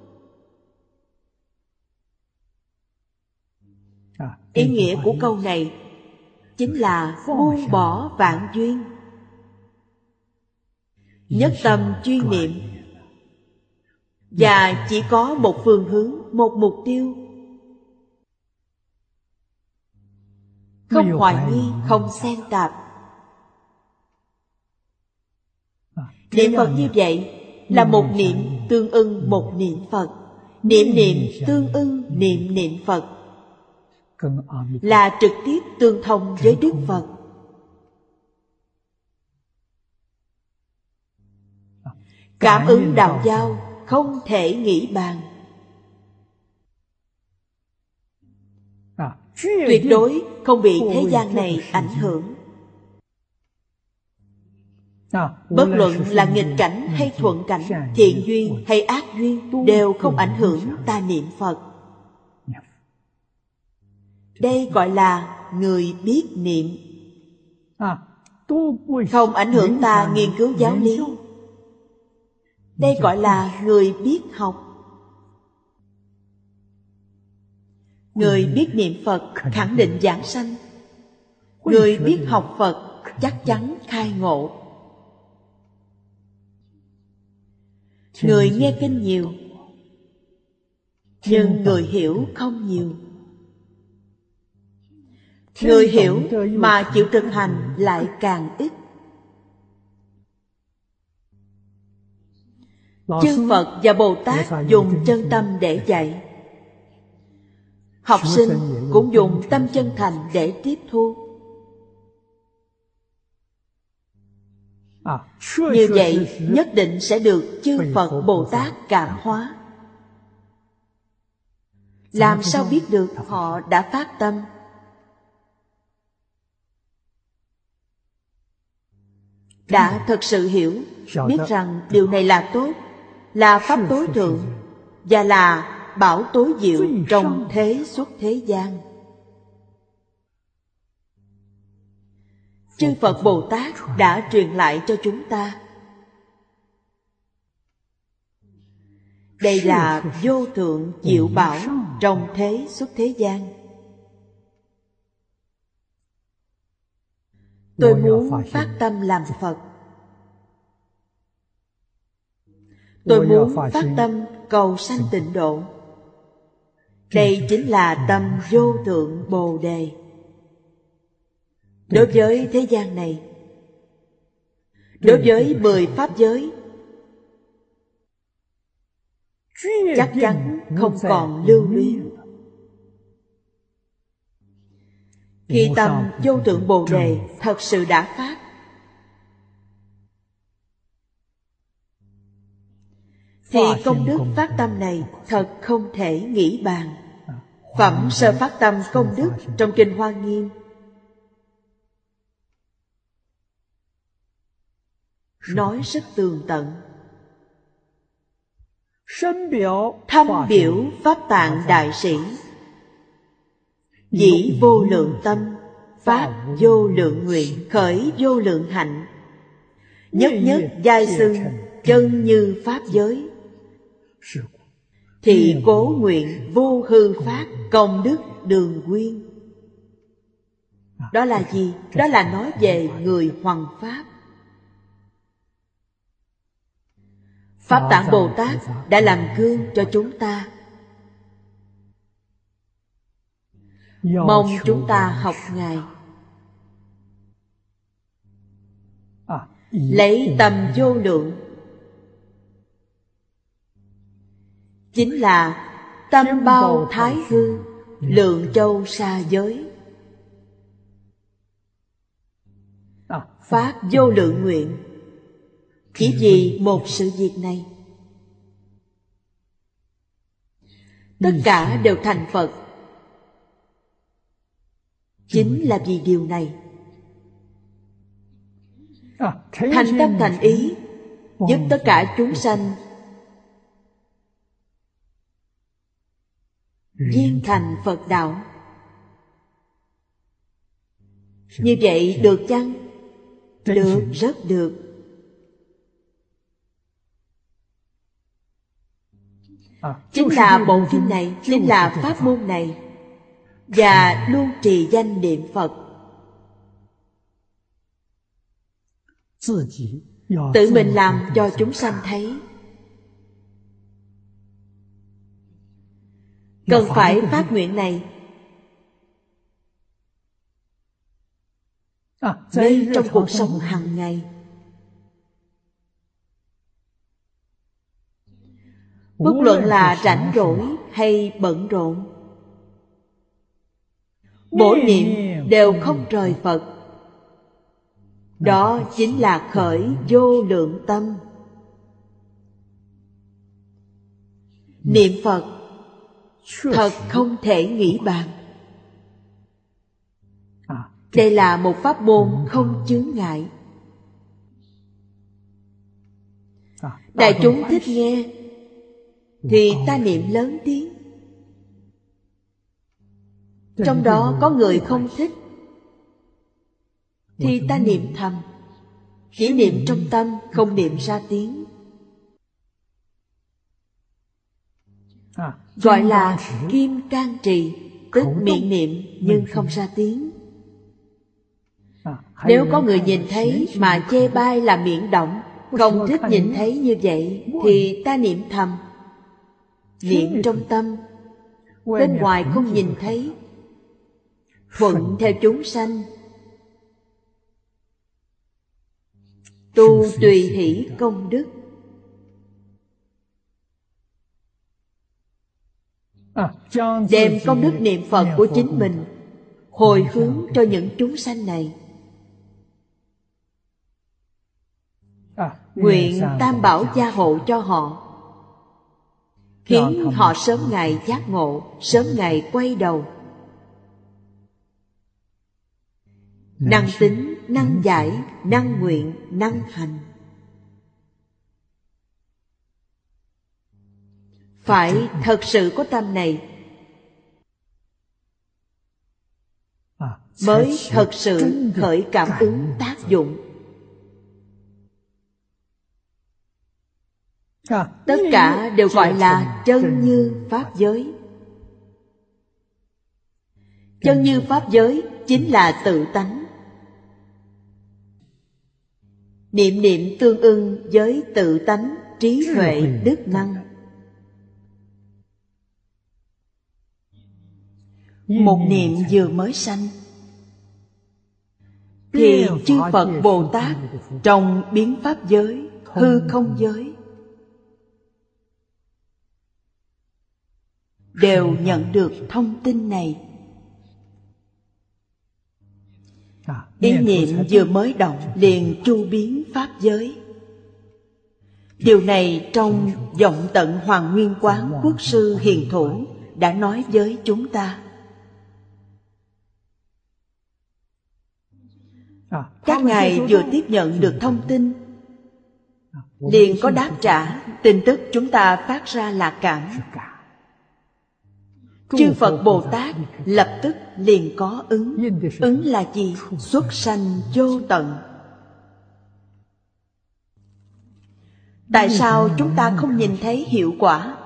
Ý nghĩa của câu này chính là buông bỏ vạn duyên, nhất tâm chuyên niệm, và chỉ có một phương hướng, một mục tiêu. Không hoài nghi, không xen tạp. Niệm Phật như vậy là một niệm tương ưng một niệm Phật, niệm niệm tương ưng niệm niệm Phật, là trực tiếp tương thông với Đức Phật. Cảm ứng đạo giao không thể nghĩ bàn. Tuyệt đối không bị thế gian này ảnh hưởng. Bất luận là nghịch cảnh hay thuận cảnh, thiện duyên hay ác duyên, đều không ảnh hưởng ta niệm Phật. Đây gọi là người biết niệm. Không ảnh hưởng ta nghiên cứu giáo lý. Đây gọi là người biết học. Người biết niệm Phật khẳng định giảng sanh. Người biết học Phật chắc chắn khai ngộ. Người nghe kinh nhiều, nhưng người hiểu không nhiều. Người hiểu mà chịu thực hành lại càng ít. Chư Phật và Bồ Tát dùng chân tâm để dạy. Học sinh cũng dùng tâm chân thành để tiếp thu. Như vậy nhất định sẽ được chư Phật Bồ Tát cảm hóa. Làm sao biết được họ đã phát tâm? Đã thật sự hiểu, biết rằng điều này là tốt, là pháp tối thượng, và là bảo tối diệu trong thế xuất thế gian. Chư Phật Bồ Tát đã truyền lại cho chúng ta. Đây là vô thượng diệu bảo trong thế xuất thế gian. Tôi muốn phát tâm làm Phật. Tôi muốn phát tâm cầu sanh tịnh độ. Đây chính là tâm vô thượng Bồ Đề. Đối với thế gian này, đối với 10 pháp giới, chắc chắn không còn lưu luyến. Khi tâm vô thượng Bồ Đề thật sự đã phát, thì công đức phát tâm này thật không thể nghĩ bàn. Phẩm sơ phát tâm công đức trong Kinh Hoa Nghiêm nói rất tường tận. Thâm biểu Pháp Tạng Đại Sĩ, dĩ vô lượng tâm, phát vô lượng nguyện, khởi vô lượng hạnh, nhất nhất giai xưng chân như pháp giới, thị cố nguyện vô hư phát, công đức đường quyên. Đó là gì? Đó là nói về người hoằng pháp. Pháp Tạng Bồ Tát đã làm gương cho chúng ta. Mong chúng ta học Ngài. Lấy tâm vô lượng, chính là tâm bao thái hư, lượng châu sa giới. Phát vô lượng nguyện chỉ vì một sự việc này. Tất cả đều thành Phật chính là vì điều này. Thành tâm thành ý giúp tất cả chúng sanh viên thành Phật đạo. Như vậy được chăng? Được, rất được. Chính là bộ kinh này, chính là pháp môn này, và luôn trì danh niệm Phật. Tự mình làm cho chúng sanh thấy. Cần phải phát nguyện này ngay trong cuộc sống hàng ngày. Bất luận là rảnh rỗi hay bận rộn, mỗi niệm đều không rời Phật. Đó chính là khởi vô lượng tâm. Niệm Phật thật không thể nghĩ bàn. Đây là một pháp môn không chướng ngại. Đại chúng thích nghe thì ta niệm lớn tiếng. Trong đó có người không thích thì ta niệm thầm, chỉ niệm trong tâm, không niệm ra tiếng. Gọi là kim can trì, tức miệng niệm nhưng không ra tiếng. Nếu có người nhìn thấy mà chê bai là miệng động, không thích nhìn thấy như vậy, thì ta niệm thầm, niệm trong tâm, bên ngoài không nhìn thấy, thuận theo chúng sanh, tu tùy hỷ công đức. Đem công đức niệm Phật của chính mình hồi hướng cho những chúng sanh này. Nguyện Tam Bảo gia hộ cho họ, khiến họ sớm ngày giác ngộ, sớm ngày quay đầu. Năng tính, năng giải, năng nguyện, năng hành. Phải thật sự có tâm này mới thật sự khởi cảm ứng tác dụng. Tất cả đều gọi là chân như pháp giới. Chân như pháp giới chính là tự tánh. Niệm niệm tương ưng với tự tánh, trí huệ, đức năng. Một niệm vừa mới sanh thì chư Phật Bồ Tát trong biến pháp giới, hư không giới đều nhận được thông tin này. Ý niệm vừa mới động liền chu biến pháp giới. Điều này trong Vọng Tận Hoàng Nguyên Quán Quốc sư Hiền Thủ đã nói với chúng ta. Các ngài vừa tiếp nhận được thông tin liền có đáp trả. Tin tức chúng ta phát ra là cảm. Chư Phật Bồ Tát lập tức liền có ứng. Ứng là gì? Xuất sanh vô tận. Tại sao chúng ta không nhìn thấy hiệu quả?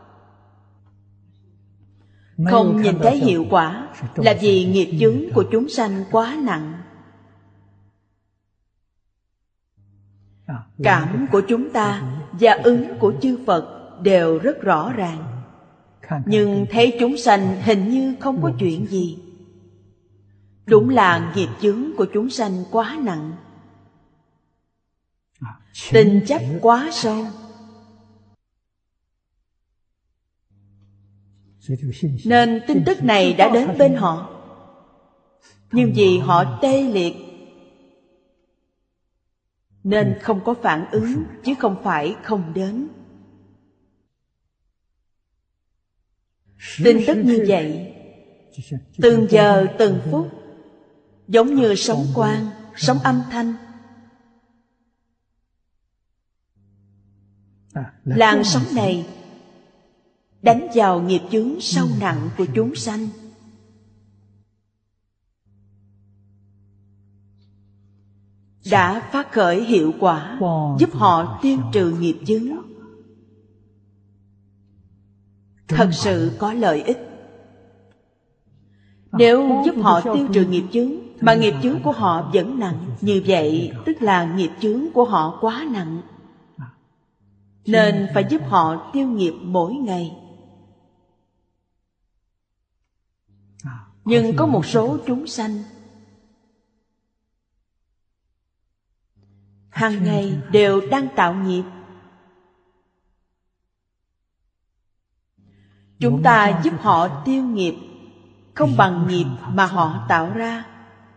Không nhìn thấy hiệu quả là vì nghiệp chướng của chúng sanh quá nặng. Cảm của chúng ta và ứng của chư Phật đều rất rõ ràng. Nhưng thấy chúng sanh hình như không có chuyện gì. Đúng là nghiệp chướng của chúng sanh quá nặng, tình chấp quá sâu. Nên tin tức này đã đến bên họ, nhưng vì họ tê liệt nên không có phản ứng, chứ không phải không đến. Tin tức như vậy, từng giờ từng phút, giống như sóng quang, sóng âm thanh. Làn sóng này đánh vào nghiệp chướng sâu nặng của chúng sanh. đã phát khởi hiệu quả, giúp họ tiêu trừ nghiệp chướng, thật sự có lợi ích. Nếu giúp họ tiêu trừ nghiệp chướng mà nghiệp chướng của họ vẫn nặng, như vậy tức là nghiệp chướng của họ quá nặng, nên phải giúp họ tiêu nghiệp mỗi ngày. Nhưng có một số chúng sanh hàng ngày đều đang tạo nghiệp. Chúng ta giúp họ tiêu nghiệp không bằng nghiệp mà họ tạo ra,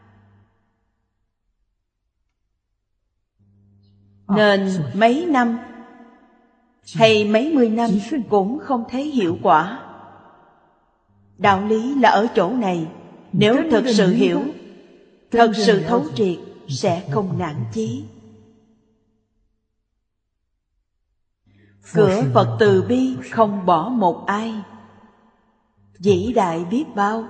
nên mấy năm hay mấy mươi năm cũng không thấy hiệu quả. Đạo lý là ở chỗ này. Nếu thật sự hiểu, thật sự thấu triệt, sẽ không nản chí. Cửa Phật từ bi không bỏ một ai, vĩ đại biết bao.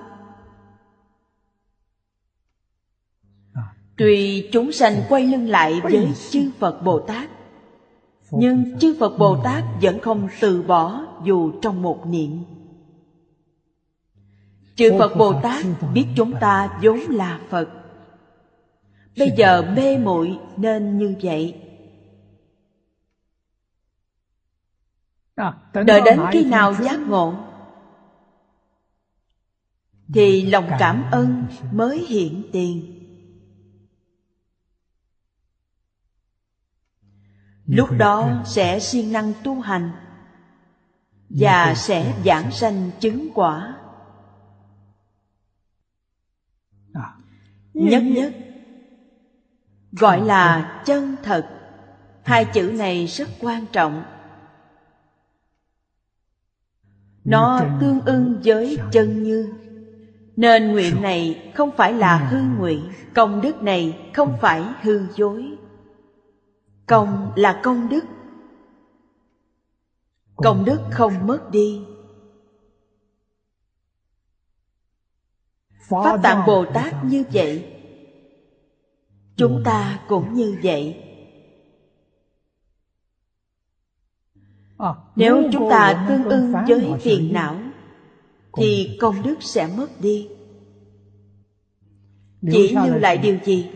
Tuy chúng sanh quay lưng lại với chư Phật Bồ Tát, nhưng chư Phật Bồ Tát vẫn không từ bỏ dù trong một niệm. Chư Phật Bồ Tát biết chúng ta vốn là Phật, bây giờ mê muội nên như vậy. Đợi đến khi nào giác ngộ thì lòng cảm ơn mới hiện tiền. Lúc đó sẽ siêng năng tu hành và sẽ vãng sanh chứng quả. Nhất nhất gọi là chân thật. Hai chữ này rất quan trọng. Nó tương ưng với chân như, nên nguyện này không phải là hư ngụy, công đức này không phải hư dối. Công là công đức, công đức không mất đi. Pháp Tạng Bồ Tát như vậy, chúng ta cũng như vậy. Nếu chúng ta tương ưng với phiền não thì công đức sẽ mất đi. Chỉ lưu lại điều gì?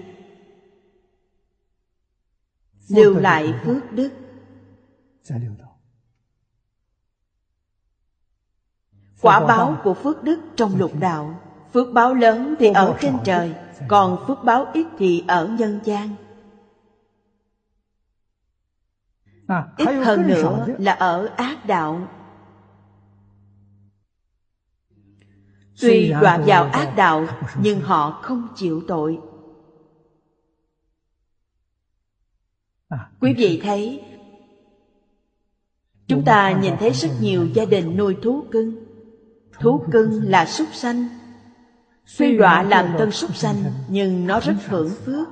Lưu lại phước đức. Quả báo của phước đức trong lục đạo. Phước báo lớn thì ở trên trời, còn phước báo ít thì ở nhân gian. Ít hơn nữa là ở ác đạo. Tuy đọa vào ác đạo, nhưng họ không chịu tội. Quý vị thấy, chúng ta nhìn thấy rất nhiều gia đình nuôi thú cưng. Thú cưng là súc sanh. Tuy đọa làm tân súc sanh, nhưng nó rất hưởng phước.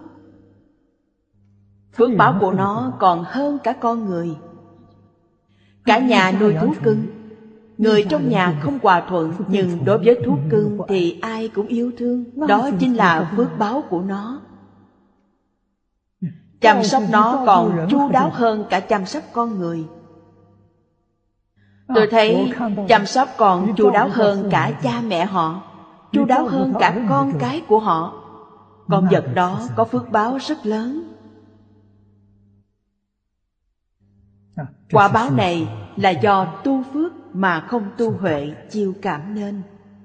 Phước báo của nó còn hơn cả con người. Cả nhà nuôi thú cưng, người trong nhà không hòa thuận, nhưng đối với thú cưng thì ai cũng yêu thương. Đó chính là phước báo của nó. Chăm sóc nó còn chu đáo hơn cả chăm sóc con người. Tôi thấy chăm sóc còn chu đáo hơn cả cha mẹ họ, chu đáo hơn cả con cái của họ. Con vật đó có phước báo rất lớn. Quả báo này là do tu phước mà không tu huệ chiêu cảm nên.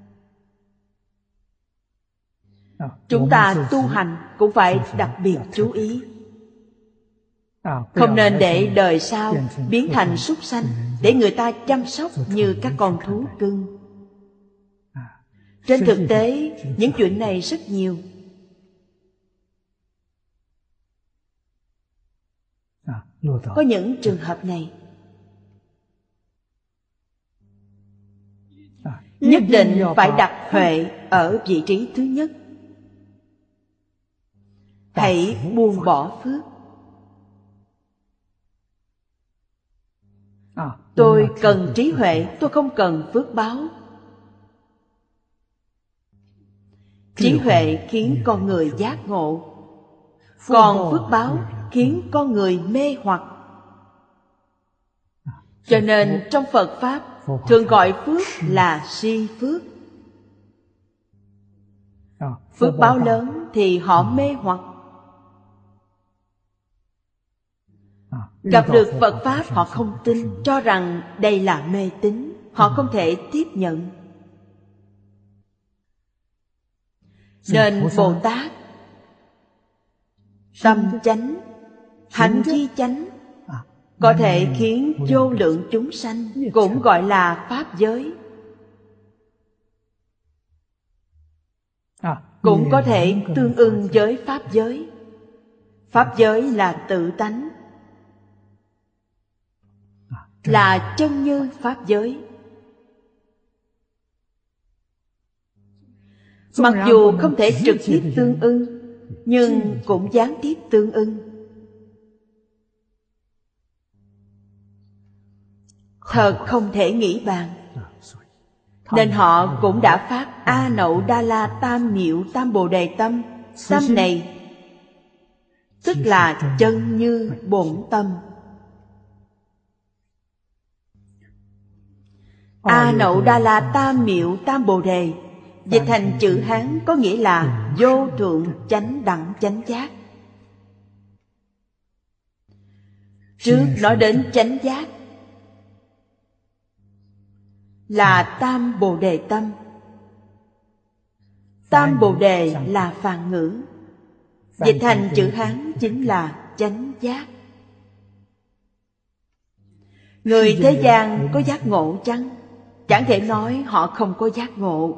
Chúng ta tu hành cũng phải đặc biệt chú ý. Không nên để đời sau biến thành súc sanh, để người ta chăm sóc như các con thú cưng. Trên thực tế, những chuyện này rất nhiều. Có những trường hợp này. Nhất định phải đặt huệ ở vị trí thứ nhất. Hãy buông bỏ phước. Tôi cần trí huệ, tôi không cần phước báo. Trí huệ khiến con người giác ngộ. Còn phước báo khiến con người mê hoặc. Cho nên trong Phật Pháp thường gọi phước là si phước. Phước báo lớn thì họ mê hoặc. Gặp được Phật Pháp họ không tin, cho rằng đây là mê tín. Họ không thể tiếp nhận. Nên Bồ Tát tâm chánh, hạnh chi chánh, có thể khiến vô lượng chúng sanh, cũng gọi là Pháp giới. Cũng có thể tương ưng với Pháp giới. Pháp giới là tự tánh, là chân như Pháp giới. Mặc dù không thể trực tiếp tương ưng, nhưng cũng gián tiếp tương ưng. Thật không thể nghĩ bàn. Nên họ cũng đã phát A Nậu Đa La Tam Miệu Tam Bồ Đề tâm. Tâm này tức là chân như bổn tâm. A Nậu Đa La Tam Miệu Tam Bồ Đề dịch thành chữ Hán có nghĩa là vô thượng chánh đẳng chánh giác. Trước nói đến chánh giác là Tam Bồ Đề tâm. Tam Bồ Đề là phạn ngữ, dịch thành chữ Hán chính là chánh giác. Người thế gian có giác ngộ chăng? Chẳng thể nói họ không có giác ngộ.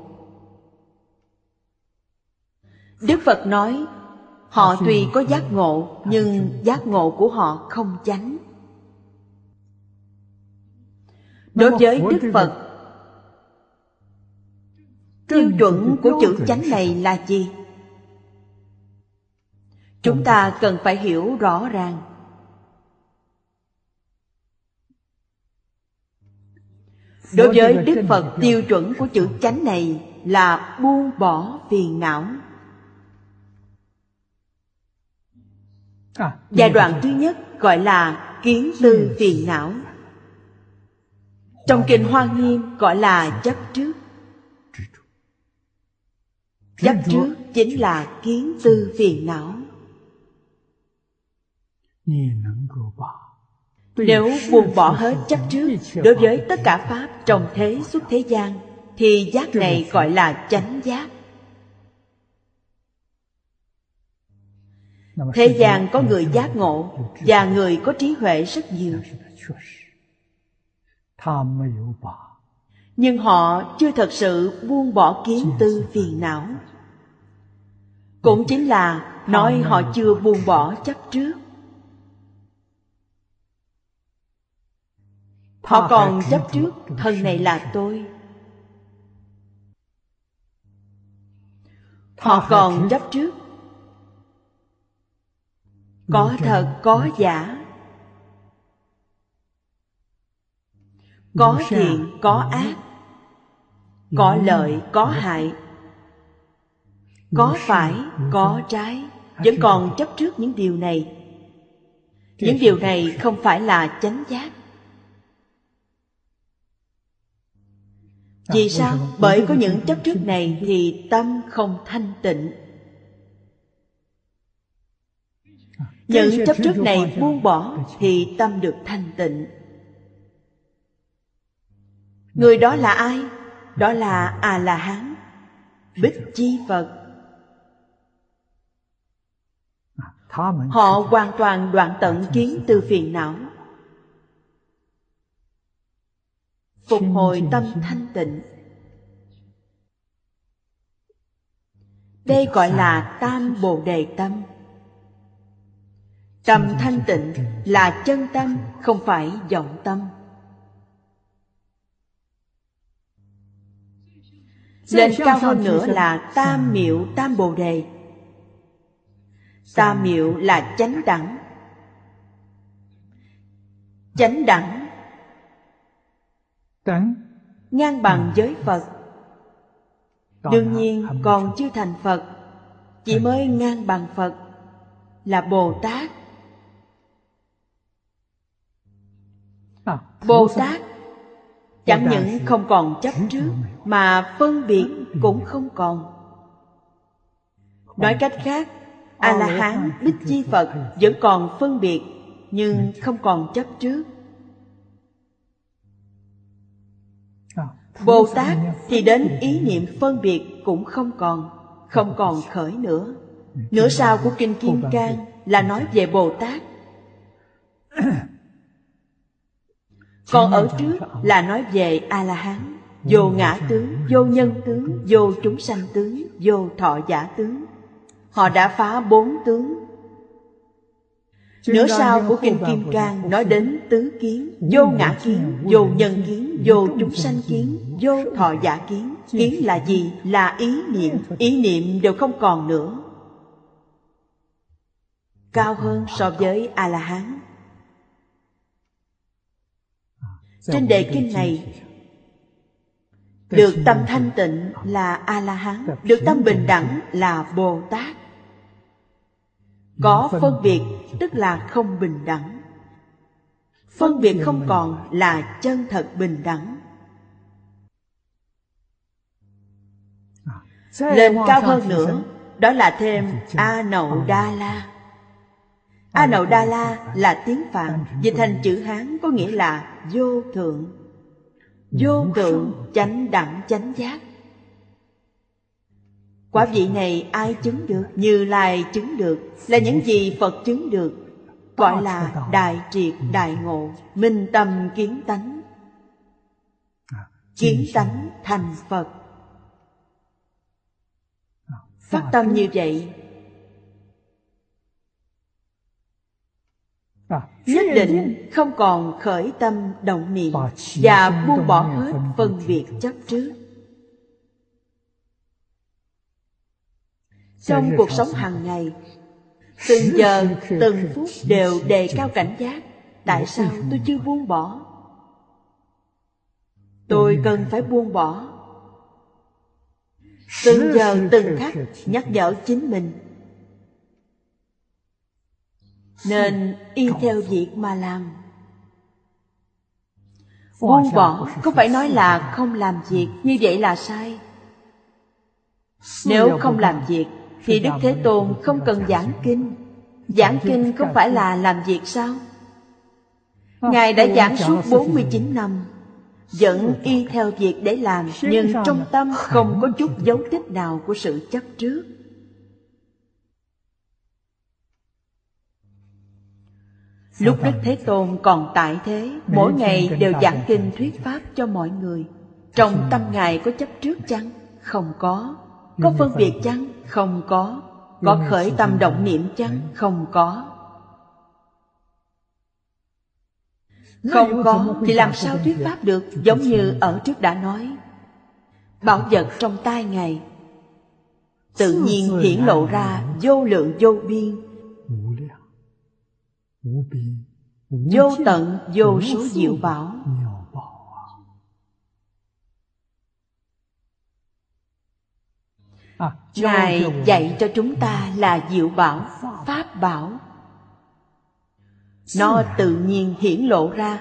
Đức Phật nói họ tuy có giác ngộ, nhưng giác ngộ của họ không chánh. Đối với Đức Phật, tiêu chuẩn của chữ chánh này là gì? Chúng ta cần phải hiểu rõ ràng. Đối với Đức Phật, tiêu chuẩn của chữ chánh này là buông bỏ phiền não. Giai đoạn thứ nhất gọi là kiến tư phiền não. Trong Kinh Hoa Nghiêm gọi là chấp trước. Chấp trước chính là kiến tư phiền não. Nếu buông bỏ hết chấp trước đối với tất cả Pháp trong thế xuất thế gian, thì giác này gọi là chánh giác. Thế gian có người giác ngộ và người có trí huệ rất nhiều, nhưng họ chưa thật sự buông bỏ kiến tư phiền não. Cũng chính là nói họ chưa buông bỏ chấp trước. Họ còn chấp trước thân này là tôi. Họ còn chấp trước có thật có giả, có thiện có ác, có lợi có hại, có phải có trái. Vẫn còn chấp trước những điều này. Những điều này không phải là chánh giác. Vì sao? Bởi có những chấp trước này thì tâm không thanh tịnh. Những chấp trước này buông bỏ thì tâm được thanh tịnh. Người đó là ai? Đó là A-la-hán, Bích Chi Phật. Họ hoàn toàn đoạn tận kiến tư phiền não, phục hồi tâm thanh tịnh. Đây gọi là Tam Bồ Đề tâm. Tâm thanh tịnh là chân tâm, không phải vọng tâm. Lên cao hơn nữa là Tam Miệu Tam Bồ Đề. Tam Miệu là chánh đẳng. Chánh đẳng ngang bằng với Phật. Đương nhiên còn chưa thành Phật, chỉ mới ngang bằng Phật. là Bồ Tát. Bồ Tát chẳng những không còn chấp trước, mà phân biệt cũng không còn. Nói cách khác, A-la-hán Bích Chi Phật vẫn còn phân biệt, nhưng không còn chấp trước. Bồ Tát thì đến ý niệm phân biệt cũng không còn khởi nữa. Nửa sau của Kinh Kim Cang là nói về Bồ Tát. Còn ở trước là nói về A-la-hán, vô ngã tướng, vô nhân tướng, vô chúng sanh tướng, vô thọ giả tướng. Họ đã phá 4 tướng. Nửa sau của Kinh Kim Cang nói đến tứ kiến, vô ngã kiến, vô nhân kiến, vô chúng sanh kiến, vô thọ giả kiến. Kiến là gì? Là ý niệm đều không còn nữa. Cao hơn so với A-la-hán. Trên đề kinh này, được tâm thanh tịnh là A-la-hán, được tâm bình đẳng là Bồ Tát. Có phân biệt tức là không bình đẳng. Phân biệt không còn là chân thật bình đẳng. Lên cao hơn nữa, đó là thêm A Nậu Đa La. A Nậu Đa La là tiếng Phạn, dịch thành chữ Hán có nghĩa là vô thượng. Vô thượng chánh đẳng chánh giác. Quả vị này ai chứng được? Như Lai chứng được. Là những gì Phật chứng được, gọi là đại triệt đại ngộ, minh tâm kiến tánh. Kiến tánh thành Phật. Phát tâm như vậy, nhất định không còn khởi tâm động niệm và buông bỏ hết phân biệt chấp trước. Trong cuộc sống hàng ngày, từng giờ, từng phút đều đề cao cảnh giác. Tại sao tôi chưa buông bỏ? Tôi cần phải buông bỏ. Từng giờ, từng khắc nhắc nhở chính mình, nên y theo việc mà làm. Buông bỏ không phải nói là không làm việc, như vậy là sai. Nếu không làm việc thì Đức Thế Tôn không cần giảng kinh. Giảng kinh không phải là làm việc sao? Ngài đã giảng suốt 49 năm, vẫn y theo việc để làm, nhưng trong tâm không có chút dấu tích nào của sự chấp trước. Lúc Đức Thế Tôn còn tại thế, mỗi ngày đều giảng kinh thuyết pháp cho mọi người. Trong tâm Ngài có chấp trước chăng? Không có. Có phân biệt chăng? Không có. Có khởi tâm động niệm chăng? Không có. Không có thì làm sao thuyết pháp được? Giống như ở trước đã nói, bảo vật trong tay Ngài tự nhiên hiển lộ ra vô lượng vô biên, vô tận vô số diệu bảo. Ngài dạy cho chúng ta là diệu bảo, pháp bảo. Nó tự nhiên hiển lộ ra.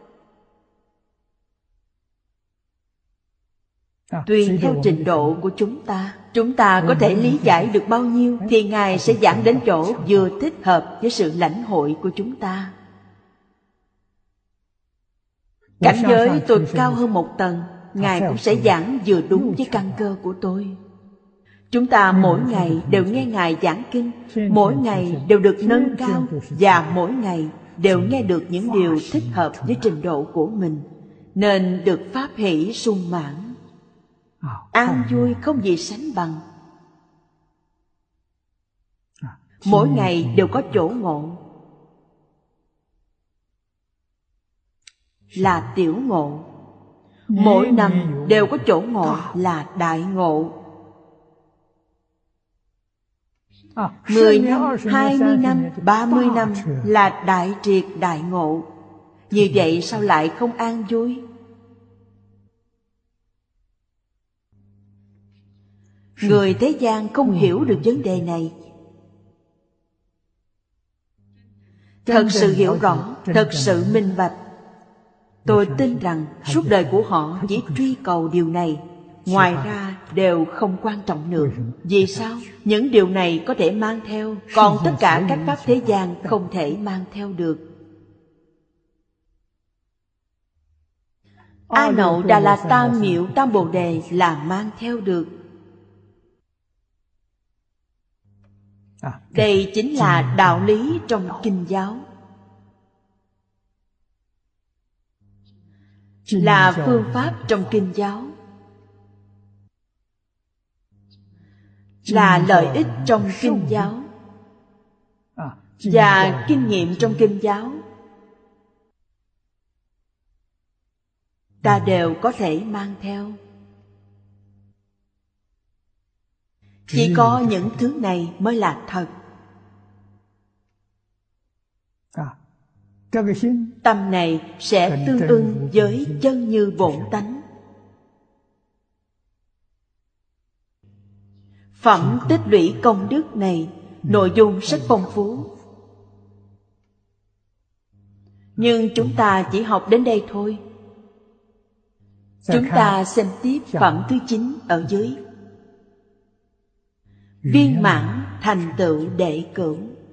Tùy theo trình độ của chúng ta có thể lý giải được bao nhiêu thì Ngài sẽ giảng đến chỗ vừa thích hợp với sự lãnh hội của chúng ta. Cảnh giới tôi cao hơn một tầng, Ngài cũng sẽ giảng vừa đúng với căn cơ của tôi. Chúng ta mỗi ngày đều nghe Ngài giảng kinh, mỗi ngày đều được nâng cao, và mỗi ngày đều nghe được những điều thích hợp với trình độ của mình, nên được pháp hỷ sung mãn, an vui không gì sánh bằng. Mỗi ngày đều có chỗ ngộ, là tiểu ngộ. Mỗi năm đều có chỗ ngộ, là đại ngộ. 10 năm, 20 năm, 30 năm là đại triệt đại ngộ. Như vậy sao lại không an vui? Người thế gian không hiểu được vấn đề này. thật sự hiểu rõ, thật sự minh bạch. Tôi tin rằng suốt đời của họ chỉ truy cầu điều này, ngoài ra đều không quan trọng nữa. Vì sao? Những điều này có thể mang theo, còn tất cả các pháp thế gian không thể mang theo được. A Nậu Đà La Tam Miệu Tam Bồ Đề là mang theo được. Đây chính là đạo lý trong kinh giáo, là phương pháp trong kinh giáo, là lợi ích trong kinh giáo, và kinh nghiệm trong kinh giáo. Ta đều có thể mang theo. Chỉ có những thứ này mới là thật. Tâm này sẽ tương ưng với chân như bổn tánh. Phẩm tích lũy công đức này, nội dung rất phong phú. Nhưng chúng ta chỉ học đến đây thôi. Chúng ta xem tiếp phẩm thứ 9 ở dưới. Viên mãn thành tựu đệ cửu.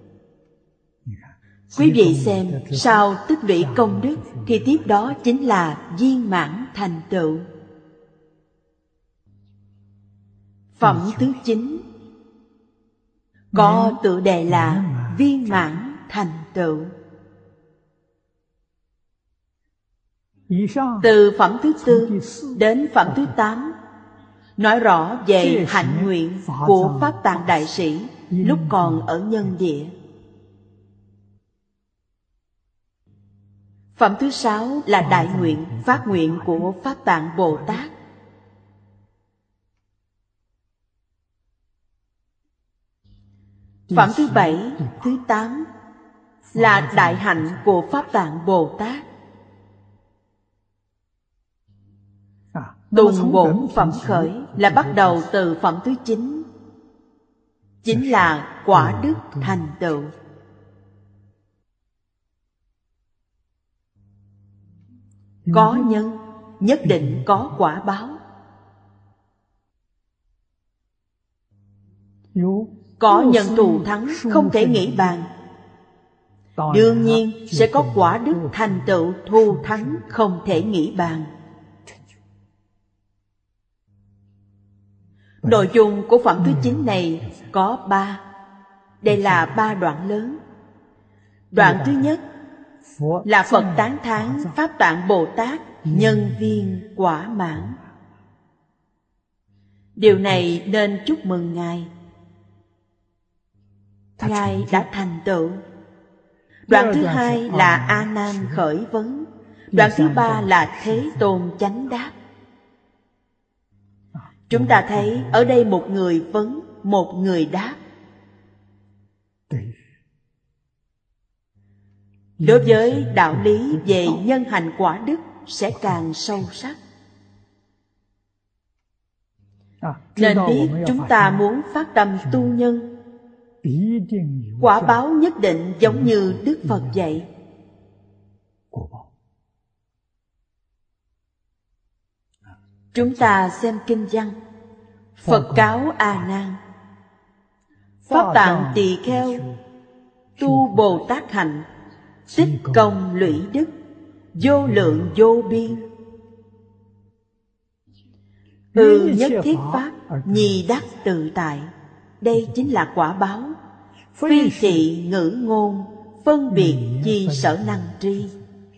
Quý vị xem, sau tích lũy công đức thì tiếp đó chính là viên mãn thành tựu. Phẩm thứ 9 có tựa đề là viên mãn thành tựu. Từ phẩm thứ 4 đến phẩm thứ 8 nói rõ về hạnh nguyện của Pháp Tạng Đại Sĩ lúc còn ở nhân địa. Phẩm thứ 6 là đại nguyện, phát nguyện của Pháp Tạng Bồ Tát. Phẩm thứ 7, thứ 8 là đại hạnh của Pháp Tạng Bồ Tát. Tùng bổn phẩm khởi là bắt đầu từ phẩm thứ 9, chính là quả đức thành tựu. Có nhân, nhất định có quả báo. Có nhân thù thắng không thể nghĩ bàn. Đương nhiên sẽ có quả đức thành tựu thù thắng không thể nghĩ bàn. Nội dung của phẩm thứ 9 này có 3. Đây là 3 đoạn lớn. Đoạn thứ nhất là Phật tán thán Pháp Tạng Bồ Tát nhân viên quả mãn. Điều này nên chúc mừng Ngài. Ngài đã thành tựu. Đoạn thứ 2 là A Nan khởi vấn. Đoạn thứ 3 là Thế Tôn chánh đáp. Chúng ta thấy ở đây một người vấn, một người đáp. Đối với đạo lý về nhân hành quả đức sẽ càng sâu sắc. Nên biết chúng ta muốn phát tâm tu nhân, quả báo nhất định giống như Đức Phật dạy. Chúng ta xem kinh văn. Phật cáo A Nan: Pháp Tạng Tỳ Kheo tu Bồ Tát hạnh, tích công lũy đức, vô lượng vô biên. Nhất thiết pháp, nhì đắc tự tại. Đây chính là quả báo. Phi thị ngữ ngôn, phân biệt chi sở năng tri.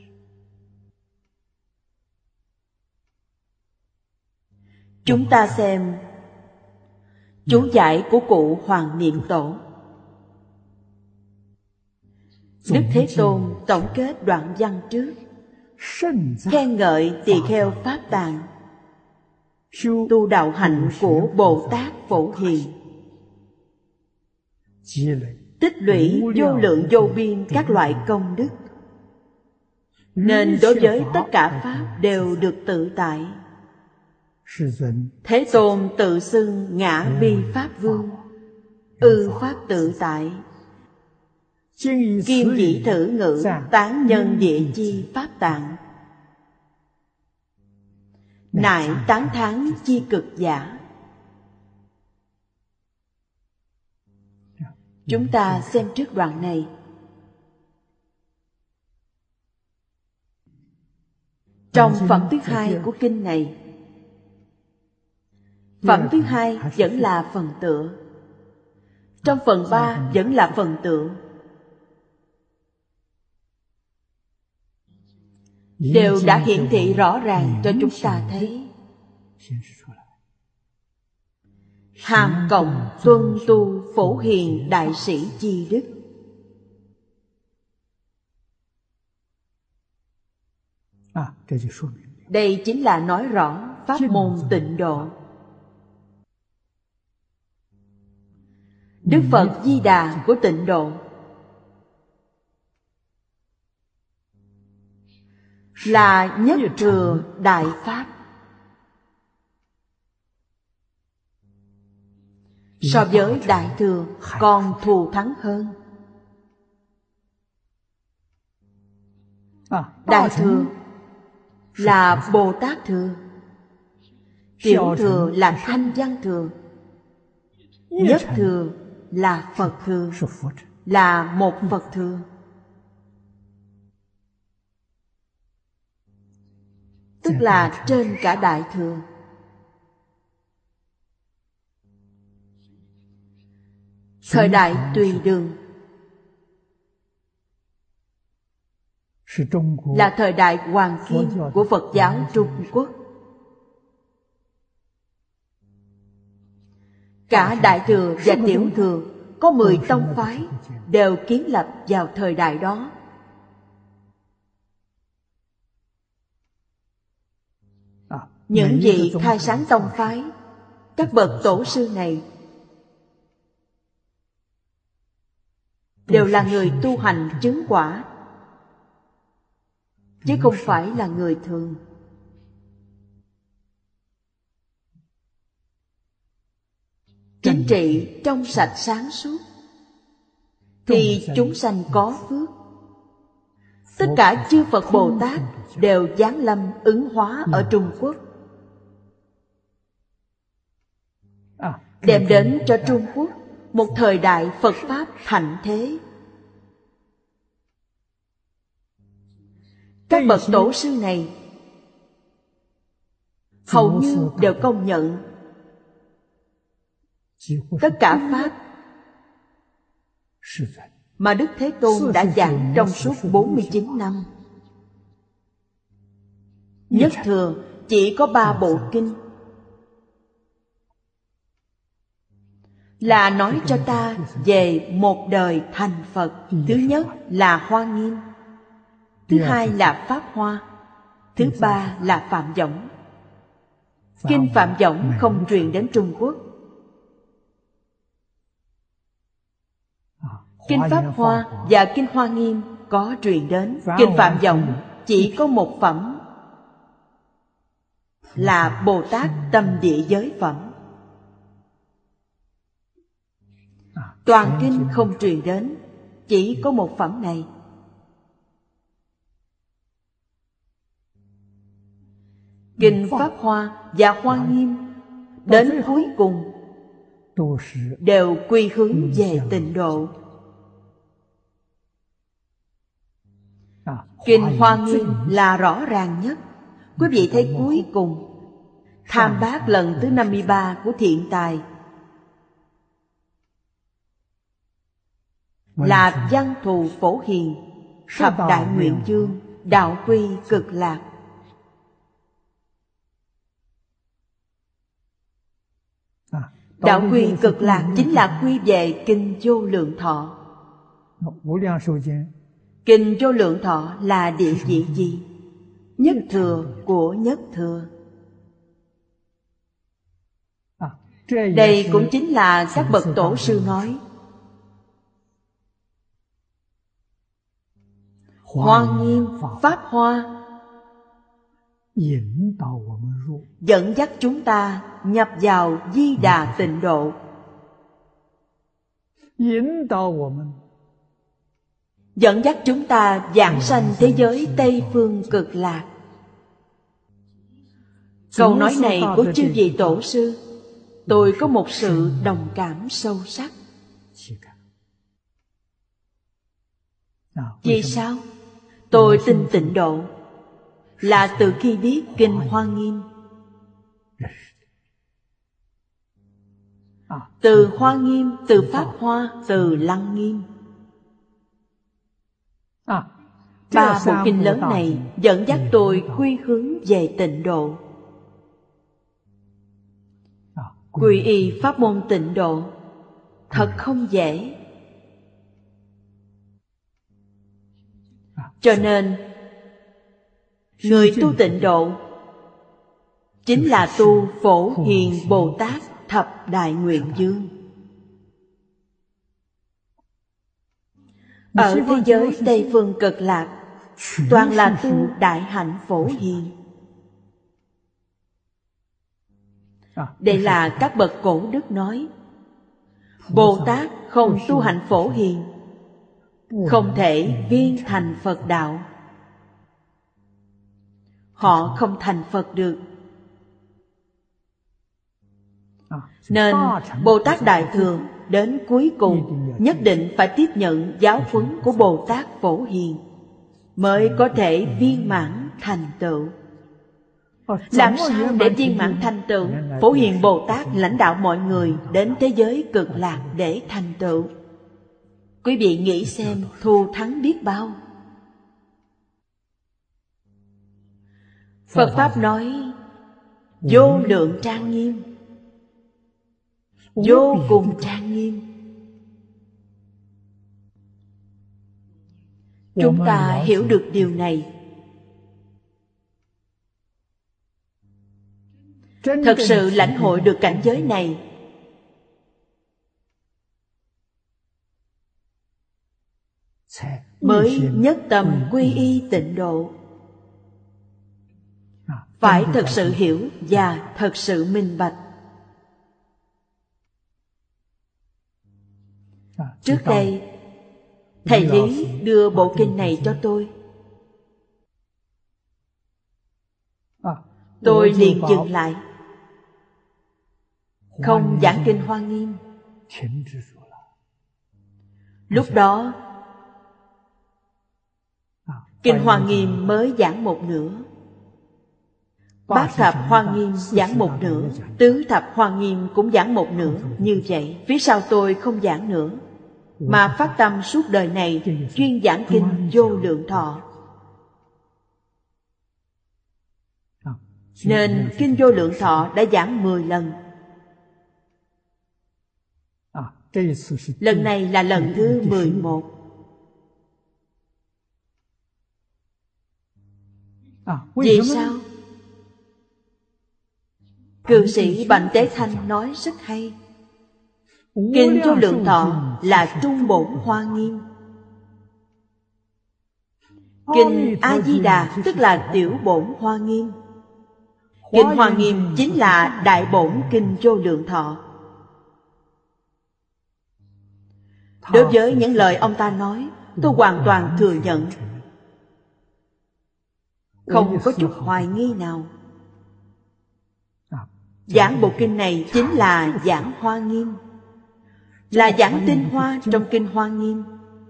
Chúng ta xem chú giải của cụ Hoàng Niệm Tổ. Đức Thế Tôn tổng kết đoạn văn trước, khen ngợi tỳ kheo Pháp Tạng tu đạo hạnh của Bồ Tát Phổ Hiền, tích lũy vô lượng vô biên các loại công đức, nên đối với tất cả pháp đều được tự tại. Thế Tôn tự xưng ngã bi Pháp Vương, pháp tự tại, Kim dĩ thử ngữ tán nhân địa chi pháp tạng, nại tán thán chi cực giả. Chúng ta xem trước đoạn này. Trong phẩm thứ hai của kinh này, phẩm thứ hai vẫn là phần tựa, trong phần 3 vẫn là phần tựa, đều đã hiển thị rõ ràng cho chúng ta thấy. Hàm cộng tuân tu phổ hiền đại sĩ chi đức. Đây chính là nói rõ pháp môn tịnh độ. Đức Phật Di Đà của tịnh độ là nhất thừa đại pháp. So với đại thừa còn thù thắng hơn. Đại thừa là Bồ Tát thừa, tiểu thừa là Thanh Văn thừa, nhất thừa là Phật thừa, là một Phật thừa. Tức là trên cả đại thừa. Thời đại Tùy Đường là thời đại hoàng kim của Phật giáo Trung Quốc. Cả đại thừa và tiểu thừa có 10 tông phái đều kiến lập vào thời đại đó. Những vị khai sáng tông phái, các bậc tổ sư này đều là người tu hành chứng quả, chứ không phải là người thường. Chính trị trong sạch sáng suốt, thì chúng sanh có phước. Tất cả chư Phật Bồ Tát đều giáng lâm ứng hóa ở Trung Quốc, đem đến cho Trung Quốc một thời đại Phật Pháp thịnh thế. Các bậc tổ sư này hầu như đều công nhận tất cả Pháp mà Đức Thế Tôn đã giảng trong suốt 49 năm. Nhất thừa chỉ có 3 bộ kinh, là nói cho ta về một đời thành Phật. Thứ nhất là Hoa Nghiêm, thứ hai là Pháp Hoa, thứ ba là Phạm Võng. Kinh Phạm Võng không truyền đến Trung Quốc. Kinh Pháp Hoa và Kinh Hoa Nghiêm có truyền đến. Kinh Phạm Võng chỉ có một phẩm, là Bồ Tát Tâm Địa Giới phẩm. Toàn kinh không truyền đến, chỉ có một phẩm này. Kinh Pháp Hoa và Hoa Nghiêm đến cuối cùng đều quy hướng về tịnh độ. Kinh Hoa Nghiêm là rõ ràng nhất. Quý vị thấy cuối cùng, Tham Bát lần thứ 53 của Thiện Tài là Văn Thù Phổ Hiền, Thập Đại Nguyện Dương, Đạo Quy Cực Lạc. Đạo Quy Cực Lạc chính là quy về Kinh Vô Lượng Thọ. Kinh Vô Lượng Thọ là địa vị gì? Nhất thừa của nhất thừa. Đây cũng chính là các bậc tổ sư nói. Hoa Nghiêm, Pháp Hoa dẫn dắt chúng ta nhập vào Di Đà tịnh độ, dẫn dắt chúng ta vãng sanh thế giới Tây Phương Cực Lạc. Câu nói này của chư vị tổ sư, tôi có một sự đồng cảm sâu sắc. Vì sao? Tôi tin tịnh độ là từ khi biết Kinh Hoa Nghiêm. Từ Hoa Nghiêm, từ Pháp Hoa, từ Lăng Nghiêm. Ba bộ kinh lớn này dẫn dắt tôi quy hướng về tịnh độ. Quy y pháp môn tịnh độ thật không dễ. Cho nên người tu tịnh độ chính là tu Phổ Hiền Bồ Tát Thập Đại Nguyện Dương. Ở thế giới Tây Phương Cực Lạc toàn là tu đại hạnh Phổ Hiền. Đây là các bậc cổ đức nói, Bồ Tát không tu hạnh Phổ Hiền không thể viên thành Phật đạo. Họ không thành Phật được. Nên Bồ Tát Đại Thừa đến cuối cùng nhất định phải tiếp nhận giáo huấn của Bồ Tát Phổ Hiền mới có thể viên mãn thành tựu. Làm sao để viên mãn thành tựu? Phổ Hiền Bồ Tát lãnh đạo mọi người đến thế giới Cực Lạc để thành tựu. Quý vị nghĩ xem thù thắng biết bao. Phật Pháp nói vô lượng trang nghiêm, vô cùng trang nghiêm. Chúng ta hiểu được điều này, thật sự lãnh hội được cảnh giới này, mới nhất tâm quy y tịnh độ. Phải thật sự hiểu và thật sự minh bạch. Trước đây thầy Lý đưa bộ kinh này cho tôi. Tôi liền dừng lại, không giảng Kinh Hoa Nghiêm. Lúc đó Kinh Hoa Nghiêm mới giảng một nửa, Bát Thập Hoa Nghiêm giảng một nửa, Tứ Thập Hoa Nghiêm cũng giảng một nửa. Như vậy phía sau tôi không giảng nữa, mà phát tâm suốt đời này chuyên giảng Kinh Vô Lượng Thọ. Nên Kinh Vô Lượng Thọ đã giảng 10 lần. Lần này là lần thứ 11. Vì sao? Cư sĩ Bành Tế Thanh nói rất hay. Kinh Vô Lượng Thọ là trung bổn Hoa Nghiêm. Kinh A Di Đà tức là tiểu bổn Hoa Nghiêm. Kinh Hoa Nghiêm chính là đại bổn Kinh Vô Lượng Thọ. Đối với những lời ông ta nói, tôi hoàn toàn thừa nhận, không có chút hoài nghi nào. Giảng bộ kinh này chính là giảng Hoa Nghiêm, là giảng tinh hoa trong Kinh Hoa Nghiêm,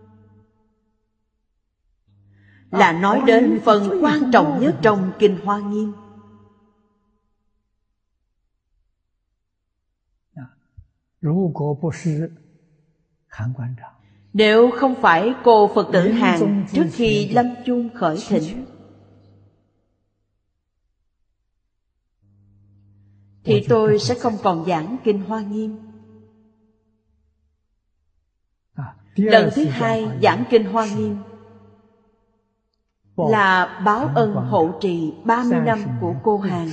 là nói đến phần quan trọng nhất trong Kinh Hoa Nghiêm. Nếu không phải cô Phật tử Hàn trước khi lâm chung khởi thỉnh, thì tôi sẽ không còn giảng Kinh Hoa Nghiêm. Lần thứ hai giảng Kinh Hoa Nghiêm là báo ân hộ trì 30 năm của cô Hàn.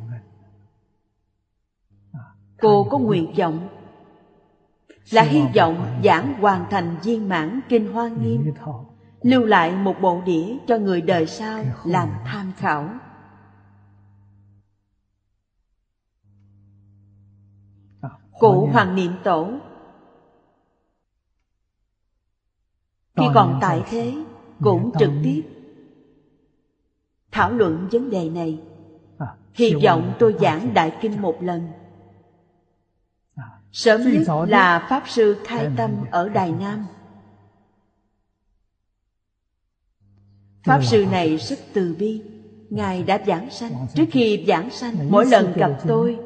Cô có nguyện vọng là hy vọng giảng hoàn thành viên mãn Kinh Hoa Nghiêm, lưu lại một bộ đĩa cho người đời sau làm tham khảo. Cụ Hoàng Niệm Tổ, Kinh khi còn tại thế cũng trực tiếp thảo luận vấn đề này. Hy vọng tôi giảng Đại Kinh một lần. Sớm nhất là Pháp Sư Khai Tâm ở Đài Nam. Pháp Sư này rất từ bi. Ngài đã giảng sanh. Trước khi giảng sanh, mỗi lần gặp tôi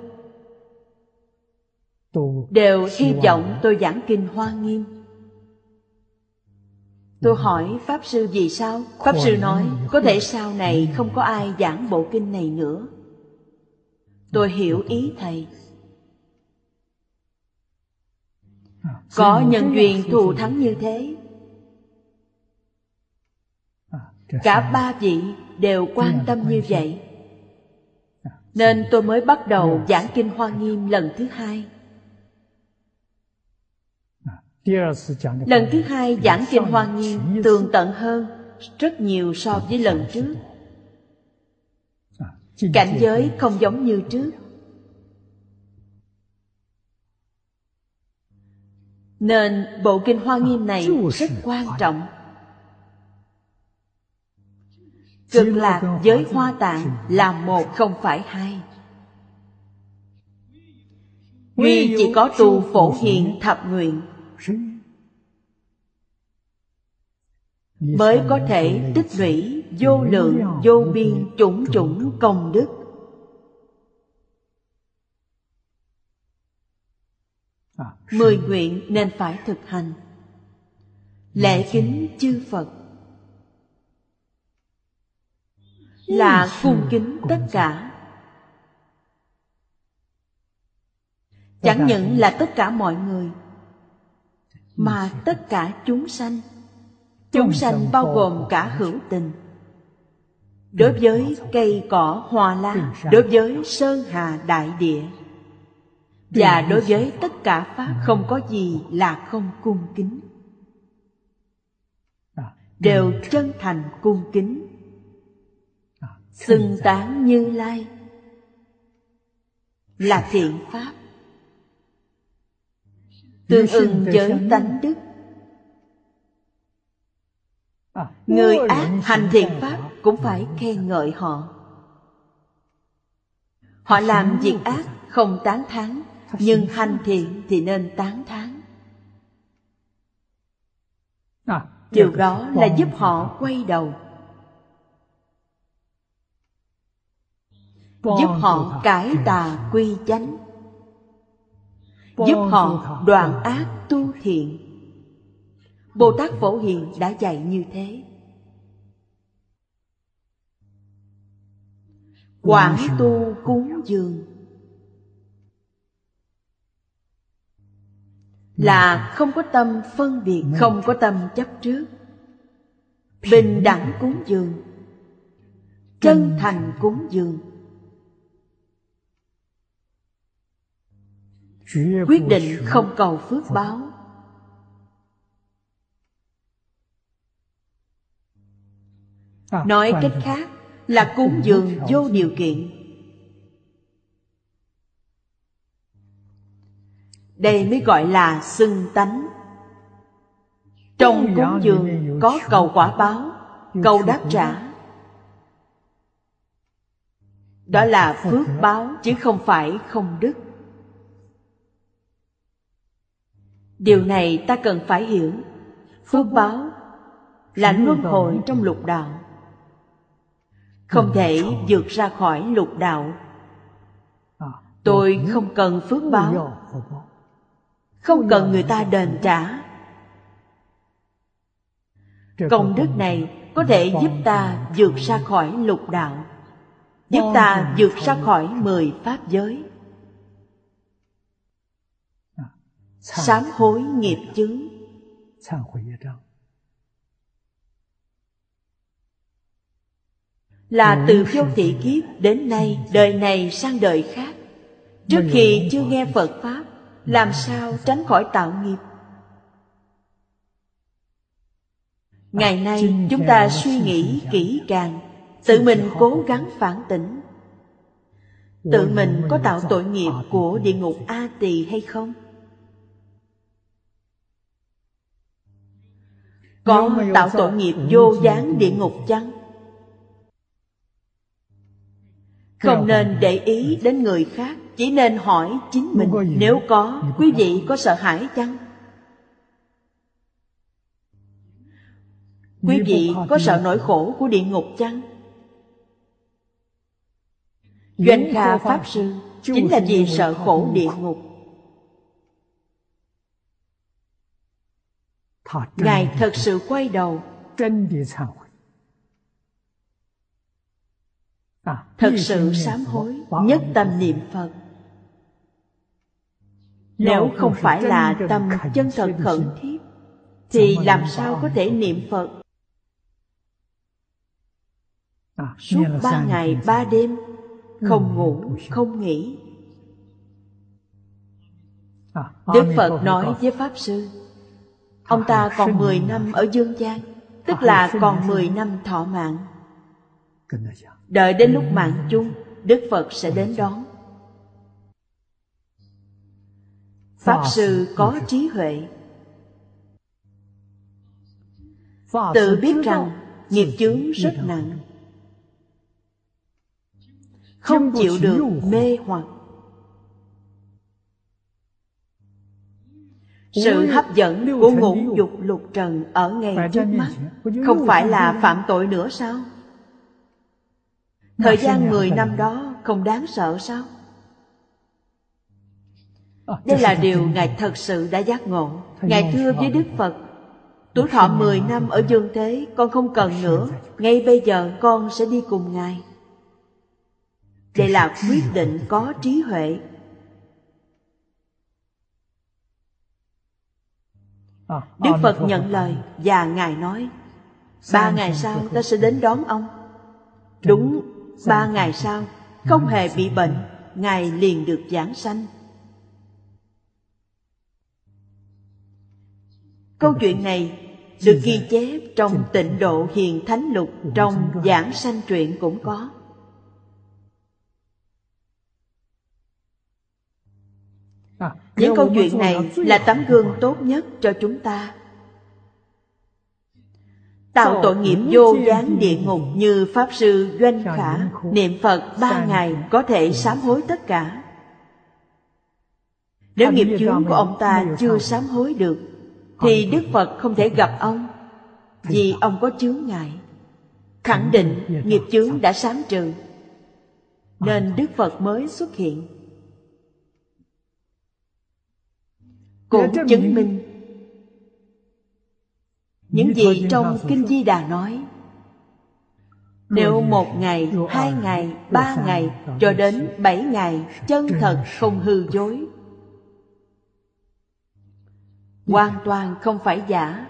đều hy vọng tôi giảng Kinh Hoa Nghiêm. Tôi hỏi Pháp Sư vì sao? Pháp Sư nói có thể sau này không có ai giảng bộ kinh này nữa. Tôi hiểu ý Thầy. Có nhân duyên thù thắng như thế, cả ba vị đều quan tâm như vậy, nên tôi mới bắt đầu giảng Kinh Hoa Nghiêm lần thứ hai. Lần thứ hai giảng Kinh Hoa Nghiêm tường tận hơn rất nhiều so với lần trước. Cảnh giới không giống như trước, nên bộ Kinh Hoa Nghiêm này rất quan trọng. Cực lạc với Hoa Tạng là một không phải hai. Duy chỉ có tu Phổ Hiền Thập Nguyện mới có thể tích lũy vô lượng vô biên chủng chủng công đức. Mười nguyện nên phải thực hành. Lễ kính chư Phật là cung kính tất cả. Chẳng những là tất cả mọi người, mà tất cả chúng sanh. Chúng sanh bao gồm cả hữu tình. Đối với cây cỏ hoa lá, đối với sơn hà đại địa, và đối với tất cả Pháp không có gì là không cung kính, đều chân thành cung kính, xưng tán Như Lai là thiện Pháp, tương ưng với tánh đức. Người ác hành thiện Pháp cũng phải khen ngợi họ. Họ làm việc ác không tán thán, nhưng hành thiện thì nên tán thán. Điều đó là giúp họ quay đầu, giúp họ cải tà quy chánh, giúp họ đoạn ác tu thiện. Bồ Tát Phổ Hiền đã dạy như thế. Quảng tu cúng dường là không có tâm phân biệt, không có tâm chấp trước. Bình đẳng cúng dường, chân thành cúng dường, quyết định không cầu phước báo. Nói cách khác là cúng dường vô điều kiện. Đây mới gọi là xưng tánh. Trong cúng dường có cầu quả báo, cầu đáp trả. Đó là phước báo chứ không phải không đức. Điều này ta cần phải hiểu. Phước báo là luân hồi trong lục đạo, không thể vượt ra khỏi lục đạo. Tôi không cần phước báo, không cần người ta đền trả. Công đức này có thể giúp ta vượt ra khỏi lục đạo, giúp ta vượt ra khỏi 10 pháp giới, sám hối nghiệp chướng. Là từ vô thị kiếp đến nay, đời này sang đời khác, trước khi chưa nghe Phật Pháp, làm sao tránh khỏi tạo nghiệp? Ngày nay chúng ta suy nghĩ kỹ càng, tự mình cố gắng phản tỉnh. Tự mình có tạo tội nghiệp của địa ngục A Tỳ hay không? có tạo tội nghiệp vô gián địa ngục chăng? Không nên để ý đến người khác, chỉ nên hỏi chính mình. Nếu có, quý vị có sợ hãi chăng? Quý vị có sợ nỗi khổ của địa ngục chăng? Doanh Kha Pháp Sư chính là vì sợ khổ địa ngục. Ngài thật sự quay đầu, thật sự sám hối, nhất tâm niệm Phật. Nếu không phải là tâm chân thật khẩn thiết, thì làm sao có thể niệm Phật suốt 3 ngày 3 đêm, không ngủ, không nghỉ? Đức Phật nói với Pháp Sư, ông ta còn 10 năm ở dương gian, tức là còn 10 năm thọ mạng. Đợi đến lúc mạng chung, Đức Phật sẽ đến đón. Pháp Sư có trí huệ, tự biết rằng nghiệp chướng rất nặng, không chịu được mê hoặc. Sự hấp dẫn của ngũ dục lục trần ở ngay trước mắt, không phải là phạm tội nữa sao? Thời gian 10 năm đó không đáng sợ sao? Đây là điều Ngài thật sự đã giác ngộ. Ngài thưa với Đức Phật, tuổi thọ 10 năm ở dương thế con không cần nữa, ngay bây giờ con sẽ đi cùng Ngài. Đây là quyết định có trí huệ. Đức Phật nhận lời và Ngài nói, 3 ngày sau ta sẽ đến đón ông. Đúng 3 ngày sau, không hề bị bệnh, Ngài liền được giảng sanh. Câu chuyện này được ghi chép trong Tịnh Độ Hiền Thánh Lục, trong Giảng Sanh Truyện cũng có. Những câu chuyện này là tấm gương tốt nhất cho chúng ta. Tạo tội nghiệp vô gián địa ngục như Pháp Sư Doanh Khả, niệm Phật 3 ngày có thể sám hối tất cả. Nếu nghiệp chướng của ông ta chưa sám hối được, thì Đức Phật không thể gặp ông, vì ông có chướng ngại. Khẳng định nghiệp chướng đã sám trừ, nên Đức Phật mới xuất hiện. Cũng chứng minh những gì trong Kinh Di Đà nói. Nếu 1 ngày, 2 ngày, 3 ngày, cho đến 7 ngày, chân thật không hư dối, hoàn toàn không phải giả.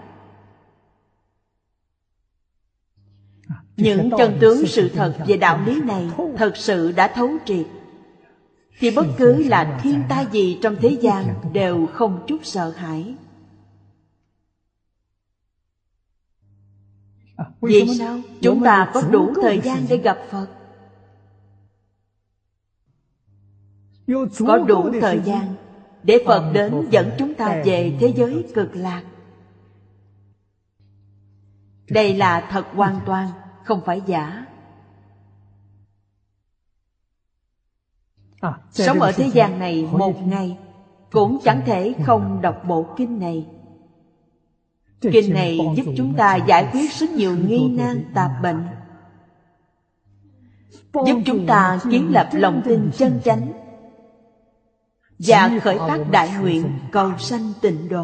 Những chân tướng sự thật về đạo lý này thật sự đã thấu triệt, thì bất cứ là thiên tai gì trong thế gian đều không chút sợ hãi. Vì sao? Chúng ta có đủ thời gian để gặp Phật, có đủ thời gian để Phật đến dẫn chúng ta về thế giới cực lạc. Đây là thật hoàn toàn, không phải giả. Sống ở thế gian này 1 ngày cũng chẳng thể không đọc bộ kinh này. Kinh này giúp chúng ta giải quyết rất nhiều nghi nan tạp bệnh, giúp chúng ta kiến lập lòng tin chân chánh và khởi phát đại nguyện cầu sanh tịnh độ.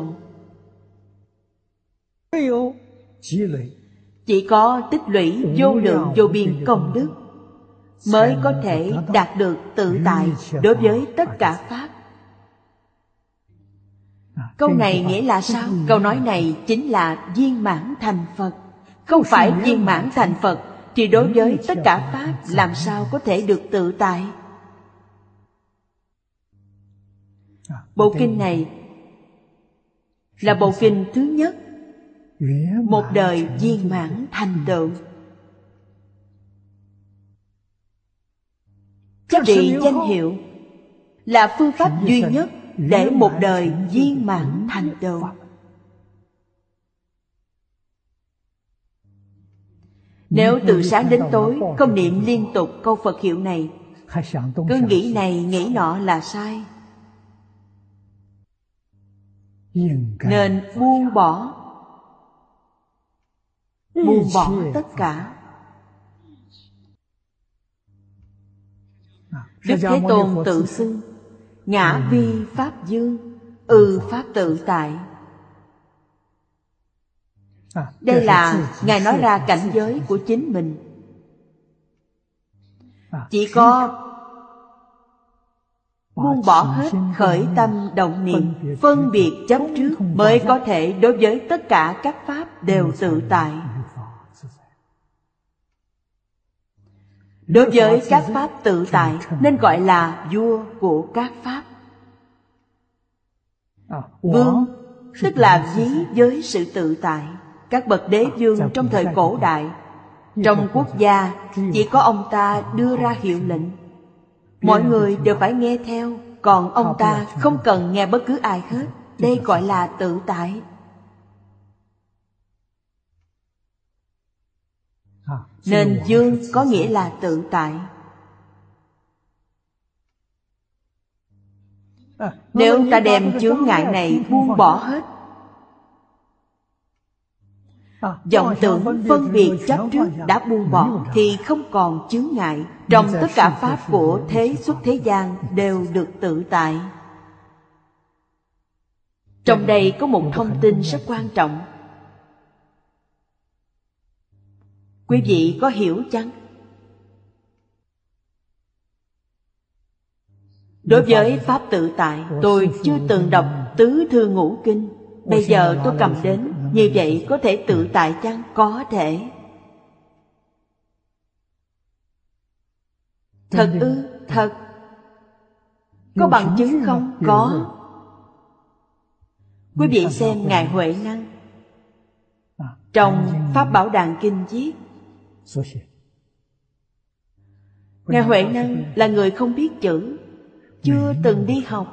Chỉ có tích lũy vô lượng vô biên công đức mới có thể đạt được tự tại đối với tất cả pháp. Câu này nghĩa là sao? Câu nói này chính là viên mãn thành Phật. Không phải viên mãn thành Phật thì đối với tất cả pháp làm sao có thể được tự tại? Bộ kinh này là bộ kinh thứ nhất, một đời viên mãn thành tựu. Giá trị danh hiệu là phương pháp duy nhất để một đời viên mãn thành tựu. Nếu từ sáng đến tối không niệm liên tục câu Phật hiệu này, cứ nghĩ này nghĩ nọ là sai. Nên buông bỏ tất cả. Đức Thế Tôn tự xưng ngã vi pháp dương, pháp tự tại. Đây là Ngài nói ra cảnh giới của chính mình. Chỉ có buông bỏ hết khởi tâm động niệm, phân biệt chấp trước, mới có thể đối với tất cả các pháp đều tự tại. Đối với các pháp tự tại nên gọi là vua của các pháp. Vương tức là ví với sự tự tại. Các bậc đế vương trong thời cổ đại, trong quốc gia chỉ có ông ta đưa ra hiệu lệnh, mọi người đều phải nghe theo, còn ông ta không cần nghe bất cứ ai hết. Đây gọi là tự tại. Nên vương có nghĩa là tự tại. Nếu ta đem chướng ngại này buông bỏ hết, vọng tưởng phân biệt chấp trước đã buông bỏ, thì không còn chướng ngại. Trong tất cả pháp của thế xuất thế gian đều được tự tại. Trong đây có một thông tin rất quan trọng. Quý vị có hiểu chăng? Đối với pháp tự tại, tôi chưa từng đọc tứ thư ngũ kinh. Bây giờ tôi cầm đến, như vậy có thể tự tại chăng? Có thể. Thật ư? Thật. Có bằng chứng không? Có. Quý vị xem Ngài Huệ Năng trong Pháp Bảo Đàn Kinh viết, Ngài Huệ Năng là người không biết chữ, chưa từng đi học.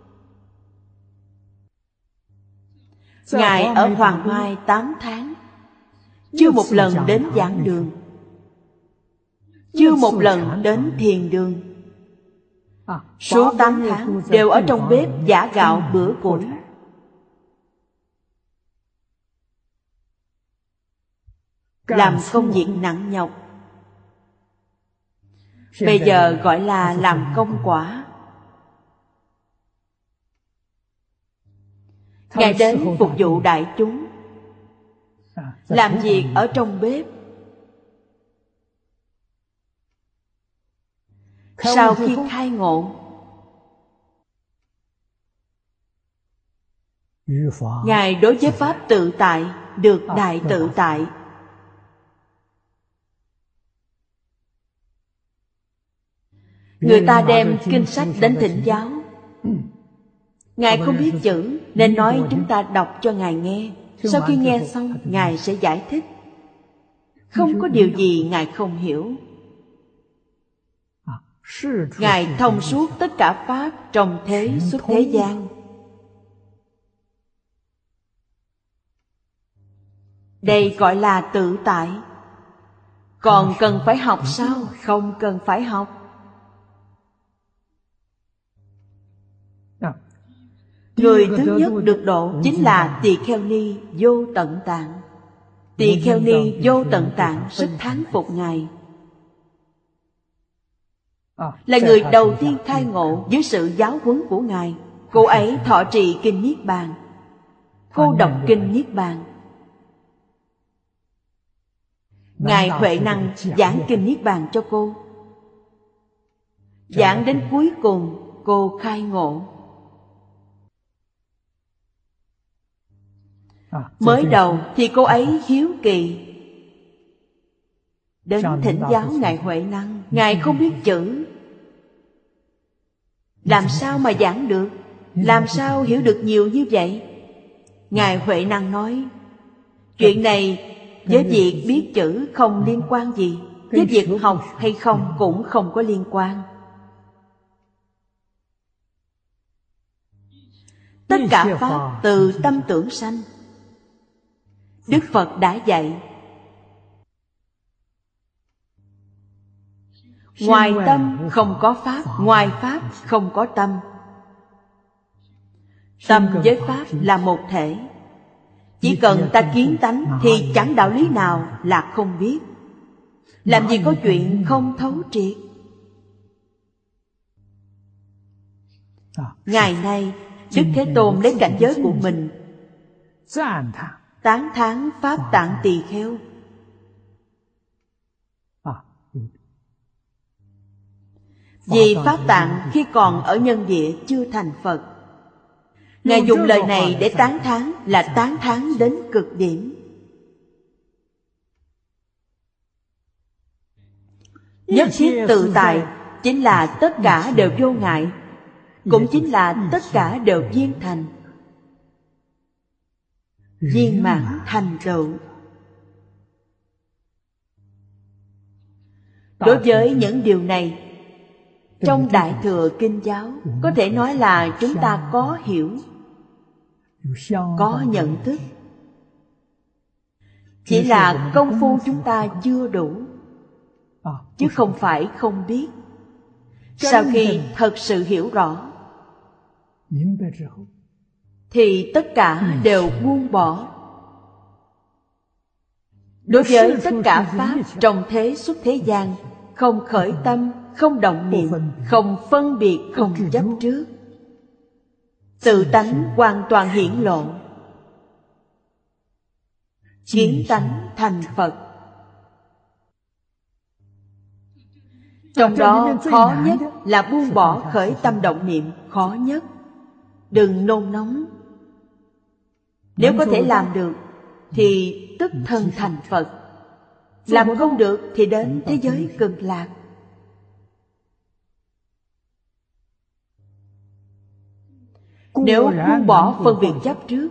Ngài ở Hoàng Mai 8 tháng, chưa một lần đến giảng đường, chưa một lần đến thiền đường. Suốt 8 tháng đều ở trong bếp giã gạo bữa củi. Làm công việc nặng nhọc. Bây giờ gọi là làm công quả. Ngài đến phục vụ đại chúng, làm việc ở trong bếp. Sau khi khai ngộ, Ngài đối với pháp tự tại được đại tự tại. Người ta đem kinh sách đến thỉnh giáo, Ngài không biết chữ nên nói chúng ta đọc cho Ngài nghe. Sau khi nghe xong, Ngài sẽ giải thích. Không có điều gì Ngài không hiểu. Ngài thông suốt tất cả pháp trong thế xuất thế gian. Đây gọi là tự tại. Còn cần phải học sao? Không cần phải học. Người thứ nhất được độ chính là Tỳ Kheo Ni Vô Tận Tạng. Tỳ Kheo Ni Vô Tận Tạng rất thán phục Ngài. Là người đầu tiên khai ngộ dưới sự giáo huấn của Ngài. Cô ấy thọ trì kinh Niết Bàn. Cô đọc kinh Niết Bàn. Ngài Huệ Năng giảng kinh Niết Bàn cho cô. Giảng đến cuối cùng, cô khai ngộ. Mới đầu thì cô ấy hiếu kỳ, đến thỉnh giáo Ngài Huệ Năng. Ngài không biết chữ, làm sao mà giảng được? Làm sao hiểu được nhiều như vậy? Ngài Huệ Năng nói, chuyện này với việc biết chữ không liên quan gì, với việc học hay không cũng không có liên quan. Tất cả pháp từ tâm tưởng sanh. Đức Phật đã dạy, Ngoài tâm không có pháp, ngoài pháp không có tâm. Tâm với pháp là một thể. Chỉ cần ta kiến tánh thì chẳng đạo lý nào là không biết. Làm gì có chuyện không thấu triệt. Ngày nay Đức Thế Tôn lấy cảnh giới của mình tán thán Pháp Tạng Tỳ Kheo. Vì Pháp Tạng khi còn ở nhân địa chưa thành Phật, Ngài dùng lời này để tán thán là tán thán đến cực điểm. Nhất thiết tự tại chính là tất cả đều vô ngại, cũng chính là tất cả đều viên thành, viên mãn thành tựu. Đối với những điều này, trong Đại Thừa Kinh Giáo có thể nói là chúng ta có hiểu, có nhận thức. Chỉ là công phu chúng ta chưa đủ, chứ không phải không biết. Sau khi thật sự hiểu rõ thì tất cả đều buông bỏ. Đối với tất cả Pháp trong thế xuất thế gian, không khởi tâm, không động niệm, không phân biệt, không chấp trước, tự tánh hoàn toàn hiển lộ, kiến tánh thành Phật. Trong đó khó nhất là buông bỏ khởi tâm động niệm, khó nhất. Đừng nôn nóng. Nếu có thể làm được thì tức thân thành Phật. Làm không được thì đến thế giới Cực Lạc. Nếu buông bỏ phân biệt chấp trước,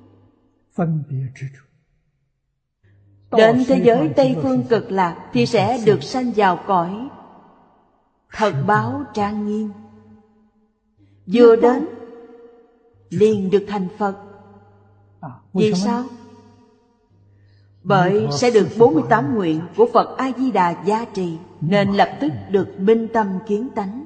đến thế giới Tây Phương Cực Lạc thì sẽ được sanh vào cõi thật báo trang nghiêm. Vừa đến liền được thành Phật. Vì sao? Bởi sẽ được 48 nguyện của Phật A-di-đà gia trì, nên lập tức được minh tâm kiến tánh.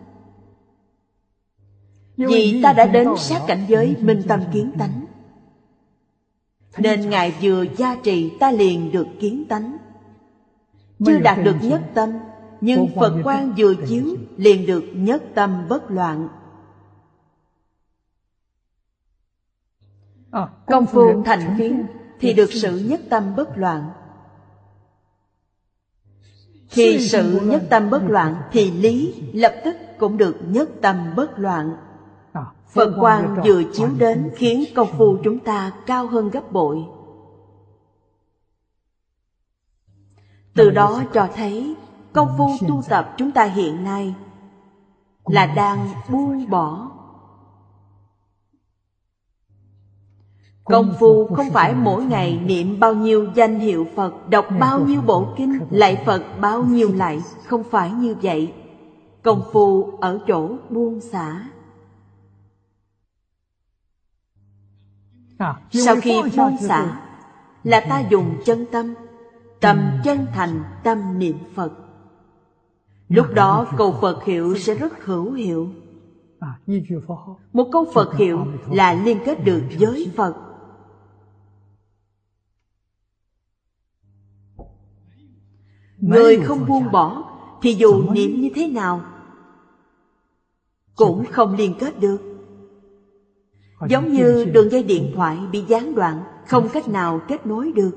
Vì ta đã đến sát cảnh giới minh tâm kiến tánh, nên Ngài vừa gia trì ta liền được kiến tánh. Chưa đạt được nhất tâm, nhưng Phật quang vừa chiếu liền được nhất tâm bất loạn. Công phu thành kiến thì được sự nhất tâm bất loạn. Khi sự nhất tâm bất loạn thì lý lập tức cũng được nhất tâm bất loạn. Phật quang vừa chiếu đến khiến công phu chúng ta cao hơn gấp bội. Từ đó cho thấy công phu tu tập chúng ta hiện nay là đang buông bỏ. Công phu không phải mỗi ngày niệm bao nhiêu danh hiệu Phật, đọc bao nhiêu bộ kinh, lạy Phật bao nhiêu lạy. Không phải như vậy. Công phu ở chỗ buông xả. Sau khi buông xả là ta dùng chân tâm, tâm chân thành, tâm niệm Phật. Lúc đó câu Phật hiệu sẽ rất hữu hiệu. Một câu Phật hiệu là liên kết được với Phật. Người không buông bỏ thì dù niệm như thế nào cũng không liên kết được. Giống như đường dây điện thoại bị gián đoạn, không cách nào kết nối được.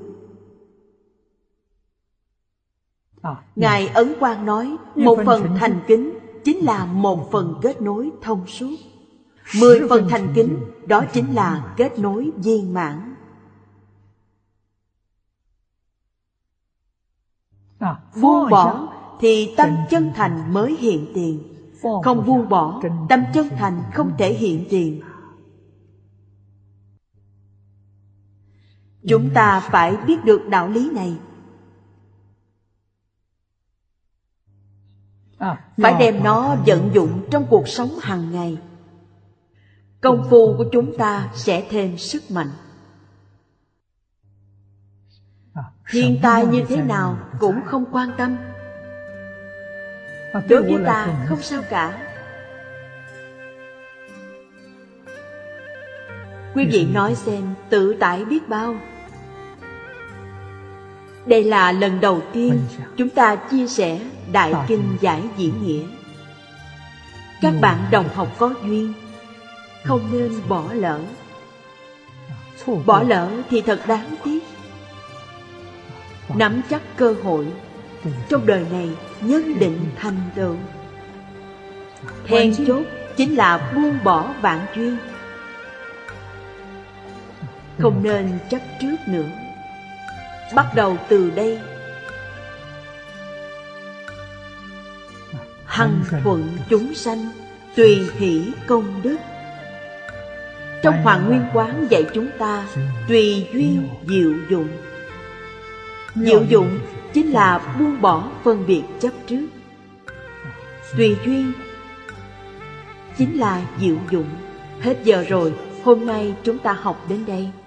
Ngài Ấn Quang nói, một phần thành kính chính là một phần kết nối thông suốt. 10 phần thành kính, đó chính là kết nối viên mãn. Buông bỏ thì tâm chân thành mới hiện tiền. Không buông bỏ, tâm chân thành không thể hiện tiền. Chúng ta phải biết được đạo lý này. Phải đem nó vận dụng trong cuộc sống hàng ngày. Công phu của chúng ta sẽ thêm sức mạnh. Thiên tai như thế nào cũng không quan tâm. Đối với ta không sao cả. Quý vị nói xem, tự tại biết bao. Đây là lần đầu tiên chúng ta chia sẻ Đại Kinh Giải Diễn Nghĩa. Các bạn đồng học có duyên, không nên bỏ lỡ. Bỏ lỡ thì thật đáng tiếc. Nắm chắc cơ hội, trong đời này nhất định thành tựu. Then chốt chính là buông bỏ vạn duyên. Không nên chấp trước nữa. Bắt đầu từ đây, hằng thuận chúng sanh, tùy hỷ công đức. Trong Hoàng Nguyên Quán dạy chúng ta tùy duyên diệu dụng. Diệu dụng chính là buông bỏ phân biệt chấp trước. Tùy duyên chính là diệu dụng. Hết giờ rồi, hôm nay chúng ta học đến đây.